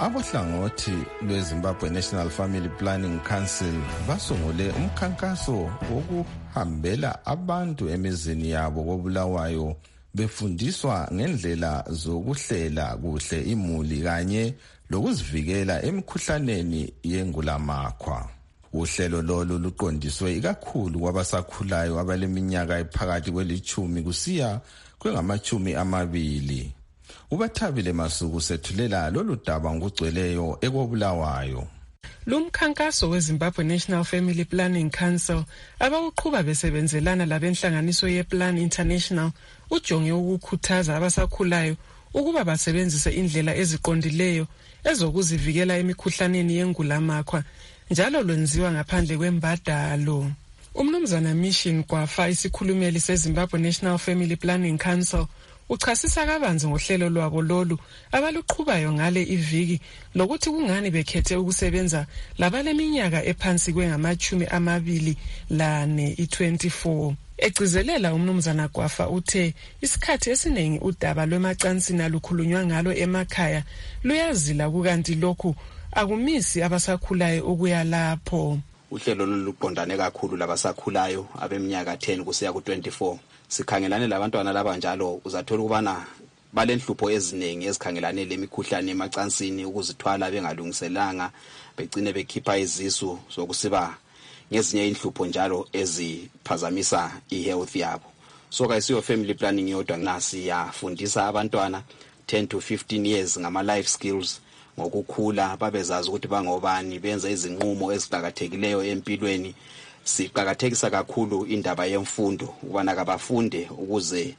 Abohlangothi lweZimbabwe National Family Planning Council basungule umkhankaso wokuhambela abantu emizini yabo koBulawayo befundiswa ngendlela zokuhlela kuhle imuli kanye lokuzivikela emikhuhlaneni yengulamakhwa. Uhlelo lolu luqondiswe ikakhulu kwabasakhulayo abaleminyaka ephakathi kwelichumi kusiya kwengamachumi amabili. Ubathabile Masuku sethulela lolu daba ngokugcweleyo ekoBulawayo. Lumkhankaso weZimbabwe National Family Planning Council abawuqhuba besebenzelana labenhlanganiso yePlan International ujonge ukukhuthaza abasakhulayo ukuba basebenzise indlela eziqondileyo ezokuzivikela emikhuhlaneni yengulamakhwa njalo lwenziwa ngaphandle kwembadalo. Umnumzana Mission Gwafa isikhulumeli seZimbabwe National Family Planning Council uchasisa kabanzi ngohlelo lwabo lolu abaluqhubayo ngale iviki lokuthi kungani bekhethe ukusebenza labaleminyaka ephansi kwengamachumi amabili lane i-twenty-four. Egcizelela umnumzana Gwafa uthe isikhathi esiningi udaba lwemacansini lukhulunywa ngalo emakhaya luyazila kukanti lokhu akumisi abasakhulayo ukuya lapho. Uhlelo loluqondane kakhulu labasakhulayo abeminyaka ten kusiya ku twenty-four. Sikhangelane labantwana laba njalo uzathola ukubana balenhlupho eziningi ezikhangelane lemikhuhlane emacansini ukuzithwala bengalungiselanga begcine bekhipha izisu zokusiba ngezinye inhlupho njalo eziphazamisa ihealth yabo. So kayisiyo family planning yodwa nasi yafundisa abantwana ten to fifteen years ngama life skills ngokukhula babezazi ukuthi bangobani benza izinqumo eziqhakathekileyo empilweni. Siqhakathekisa kakhulu indaba yemfundo ubana kabafunde ukuze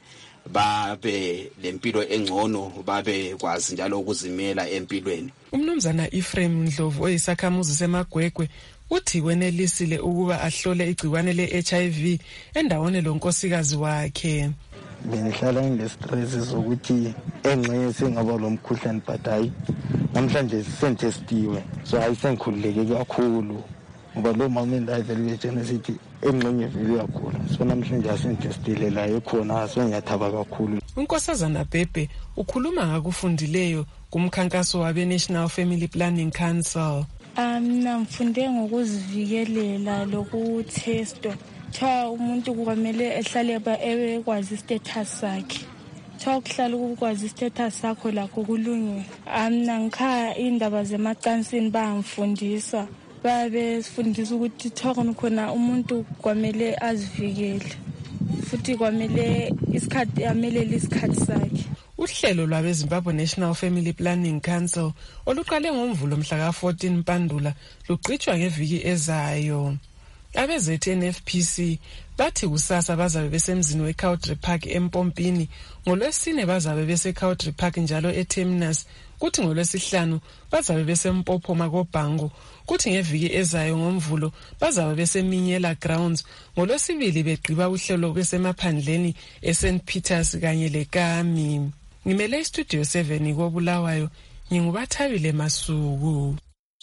babe lempilo engcono babe kwazi njalo ukuzimela empilweni. Umnumzana Ephraim Ndlovu oyisakhamuzi seMagwegwe uthi wenelisile ukuba ahlole igciwane le-H I V endaweni lonkosikazi wakhe. Bengihlala nginestress zokuthi engxenye singaba lomkhuhlane but hayi namhlanje sentestiwe so ayisengikhululeke kakhulu ngoba lo mama endayivele betshena sithi engxenye vele kakhulu so namhlanje asentestile la ekhona so ngiyathaba kakhulu. Unkosazana Bhebhe ukhuluma ngakufundileyo kumkhankaso wabe National Family Planning Council. Mina ngifunde ngokuzivikelela lokutestwa. Cha umuntu kumele ehlale ekwazi status sakhe. Cha ukuhlala ukwazi status sakho lakho kulungile. Mina ngikhaya indaba zemacansini bayangifundisa. Babe sifundisa ukuthi thokona khona umuntu kwamele azivikele. Futhi kwamele isikhathi amelele isikhathi sakhe. Uhlelo lwabeZimbabwe National Family Planning Council oluqale ngoMvulo mhla ka fourteen Mpandula luqhutshwa ngeviki ezayo. Abe-Z N F P C bathi kusasa bazabe besemzini weCowdray Park eMpompini, ngolwesine bazabe beseCowdray Park njalo eTerminus, kuthi ngolwesihlanu bazabe beseMpophoma koBhango, kuthi ngeviki ezayo ngoMvulo bazabe beseminyela Grounds, ngolwesibili begqiba uhlelo besemaphandleni eSaint Peters kanye leKami. Ngimele iStudio seven koBulawayo, ngingubathabile Masuku.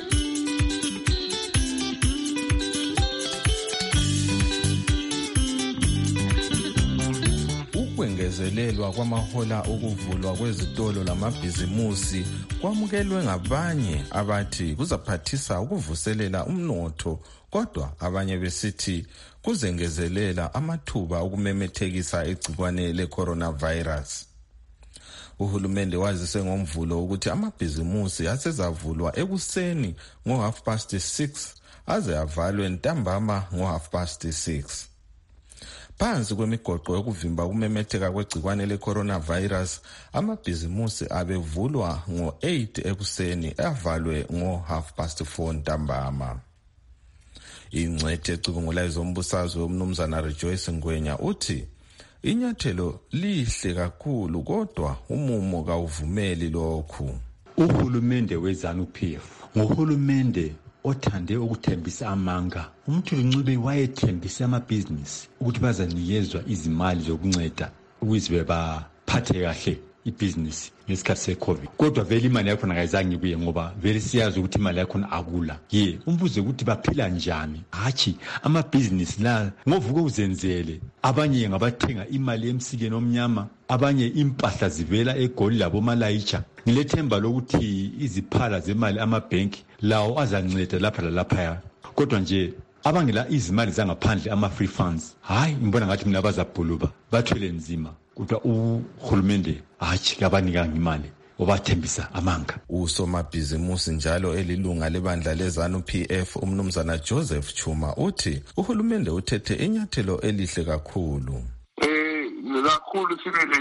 Ukwengezelelwa kwamahola okuvulwa kwezitolo lamabhizimusi kwamukelwe ngabanye abathi kuzaphathisa ukuvuselela umnotho, kodwa abanye besithi kuzengezelela amathuba okumemethekisa igcikwane le-coronavirus. Uhulumende wazise ngoMvulo ukuthi amabhizimusi asezavulwa ekuseni ngo half past six aze avalwe ntambama ngo half past six. Phansi kwemigoqo yokuvimba ukumemetheka kwegcikwane le-coronavirus, amabhizimusi abevulwa ngo eight ekuseni avalwe ngo half past four ntambama. Ingcethe ecubungula ezombusazwe umnumzana Rejoice Ngwenya uthi inyathelo lihle kakhulu kodwa umumo kawuvumeli lokhu. Uhulumende weZANU-P F nguhulumende othande ukuthembisa amanga. Umuntu Ncube wayethembisa amabhizinisi ukuthi bazanikezwa izimali zokunceda ukuze baphathe kahle ibhizinisi ngesikhathi se-covid kodwa vele imali yakhona kayizange ibuye ngoba vele siyazi ukuthi imali yakhona akula ye umbuzo ukuthi baphila njani hatshi amabhizinisi la ngovuka uzenzele abanye ngabathenga imali emsikeni omnyama abanye impahla zivela egoli labo malayitsha ngilethemba lokuthi iziphala zemali amabhenki lawo azanceda lapha lalaphaya kodwa nje abangela izimali zangaphandle ama-free funds hayi ngibona ngathi mina bazabhuluba bathwele nzima kodwa uhulumende hatshi kabanikanga imali obathembisa amanga. Usomabhizimusi njalo elilunga lebandla lezanu P F umnumzana Joseph Chuma uthi uhulumende uthethe inyathelo elihle kakhulu. Eh kakhulu sibele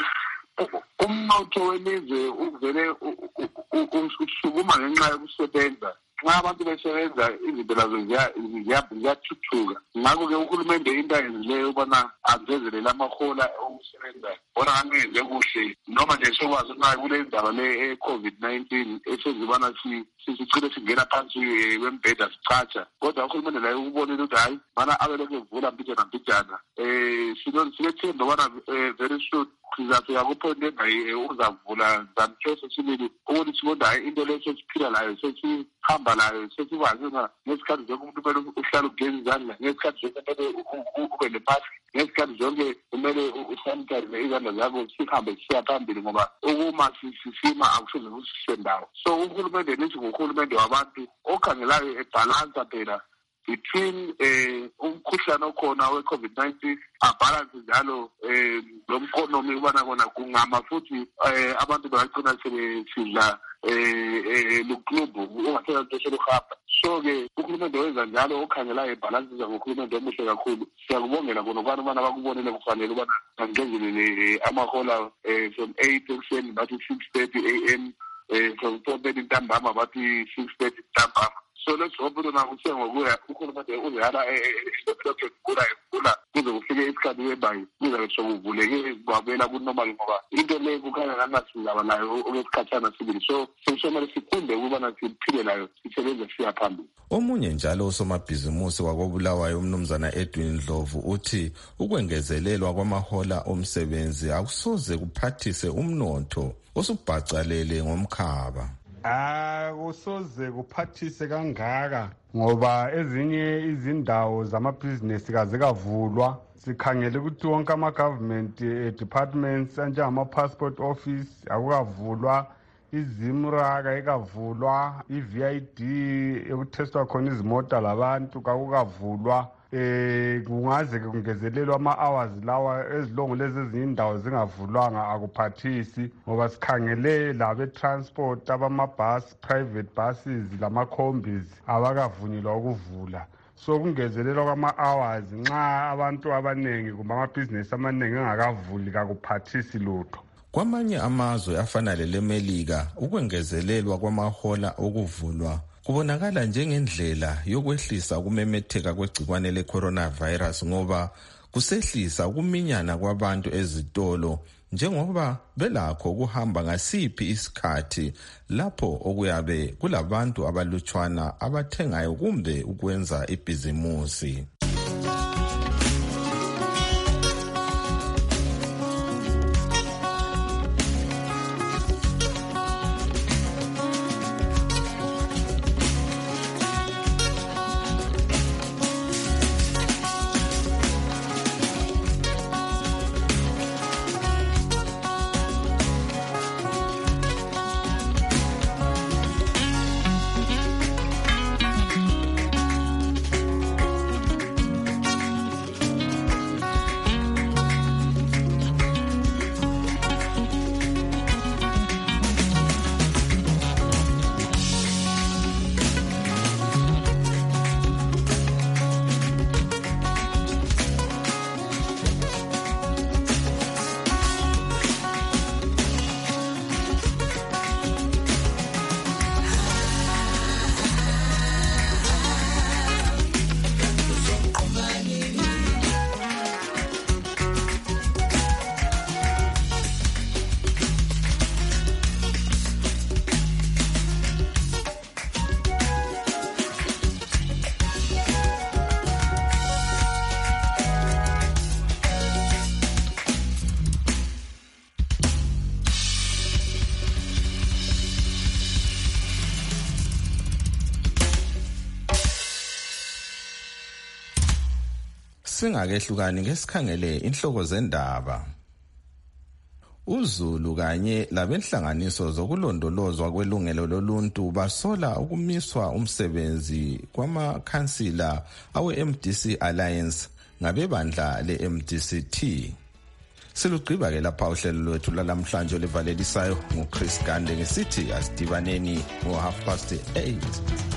umnotho welizwe uvele usukuma ngenxa yokusebenza. Nxa abantu besebenza izinto lazo ziyathuthuka ngakho-ke uhulumende into ayenzileyo ubona agezelele amahola okusebenza bona angenze kuhle noma nje sokwazi ukuthi kule ndaba le-covid nineteen esezibana sicile singena phansi kwembheda sichacha kodwa uhulumende layo ukubonile ukuthi hayi mana abelokhu evula mpijana mpijana um silethemba ubana very soon sizafika kuphonto engayi uzavula zamtshose sibili ukuthi sibonda hayi into leyo sesiphila layo sesihamba layo sesikwazi na ngesikhathi zonke umuntu kumele uhlale ugeza izandla ngesikhathi zonke kumele ube nemask ngesikhathi zonke kumele usanitize izandla zakho sihambe siya phambili ngoba ukuma sisima akusoze kusisendawo so uhulumende nithi nguhulumende wabantu okhangelayo ebhalansa phela between eh umkhuhlane okhona we-covid nineteen abalance njalo eh lomkonomi ubana kona kungama futhi eh abantu bangagcina sebesidla eh luklubu ungathela into seluhamba so-ke uhulumende wenza njalo okhangelayo ebhalansi ngohulumende omuhle kakhulu siyakubongela kona ubani ubana bakubonile kufanele ubana angenzelele amahola from eight ekuseni bathi six thirty a m eh from four thirty ntambama bathi six thirty ntambama so let's hope that now we ngokuya uhulumende uzihara lokho kula kula kuze kufike isikhathi webayi kuze sokuvuleke kwabela kunormal ngoba into le kukhanya nganathi laba nayo okwesikhathana sibili so sisomele sikunde ukuba nathi siphile nayo sisebenze siya phambili. Omunye njalo usomabhizimusi wakobulawayo umnumzana Edwin Ndlovu uthi ukwengezelelwa kwamahola omsebenzi akusoze kuphathise umnotho osubhacalele ngomkhaba. Ah kusoze kuphathise kangaka ngoba ezinye izindawo zamabhizinesi kaze kavulwa sikhangele ukuthi wonke ama government departments anjengama passport office akukavulwa izimra kayikavulwa i-V I D ekutestwa khona izimota labantu kakukavulwa eh kungaze kungezelelwa ama-hours lawa ezilongo lezi ezinye indawo zingavulwanga akuphathisi ngoba sikhangele labe-transport abamabhasi private buses lama-combis abakavunyelwa ukuvula so kungezelelwa kwama-hours nxa abantu abaningi kumbe amabhizinesi amaningi engakavuli kakuphathisi lutho. Kwamanye amazwe afana lelemelika ukwengezelelwa kwamahola okuvulwa kubonakala njengendlela yokwehlisa ukumemetheka kwegcikwane le-coronavirus ngoba kusehlisa ukuminyana kwabantu ezitolo njengoba belakho ukuhamba ngasiphi isikhathi lapho okuyabe kulabantu abalutshwana abathengayo kumbe ukwenza ibhizimusi. Singakehlukani ngesikhangele inhloko zendaba. uZulu kanye labenhlanganiso zokulondolozwa kwelungelo loluntu basola ukumiswa umsebenzi kwamakhansila awe-M D C Alliance ngabebandla le-M D C T. Silugqiba ke lapha uhlelo lwethu lalamhlanje olivalelisayo nguChris Gande ngesithi asidibaneni ngo half past eight.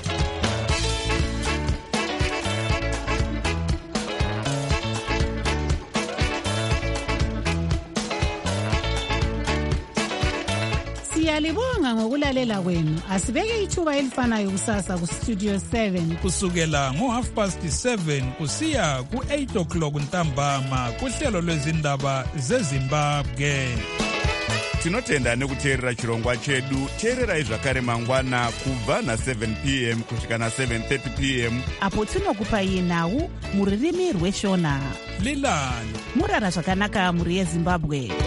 Siyalibonga ngokulalela kwenu. Asibeke ithuba elifanayo kusasa ku Studio seven kusukela ngo half past seven kusiya ku eight o'clock ntambama kuhlelo lwezindaba zeZimbabwe. Tinotenda nekuteerera chirongwa chedu. Teererai zvakare mangwana kubva na seven p m kusvika na seven thirty p m apo tinokupai nhau muririmi rweshona. Lilani murara zvakanaka muri yeZimbabwe.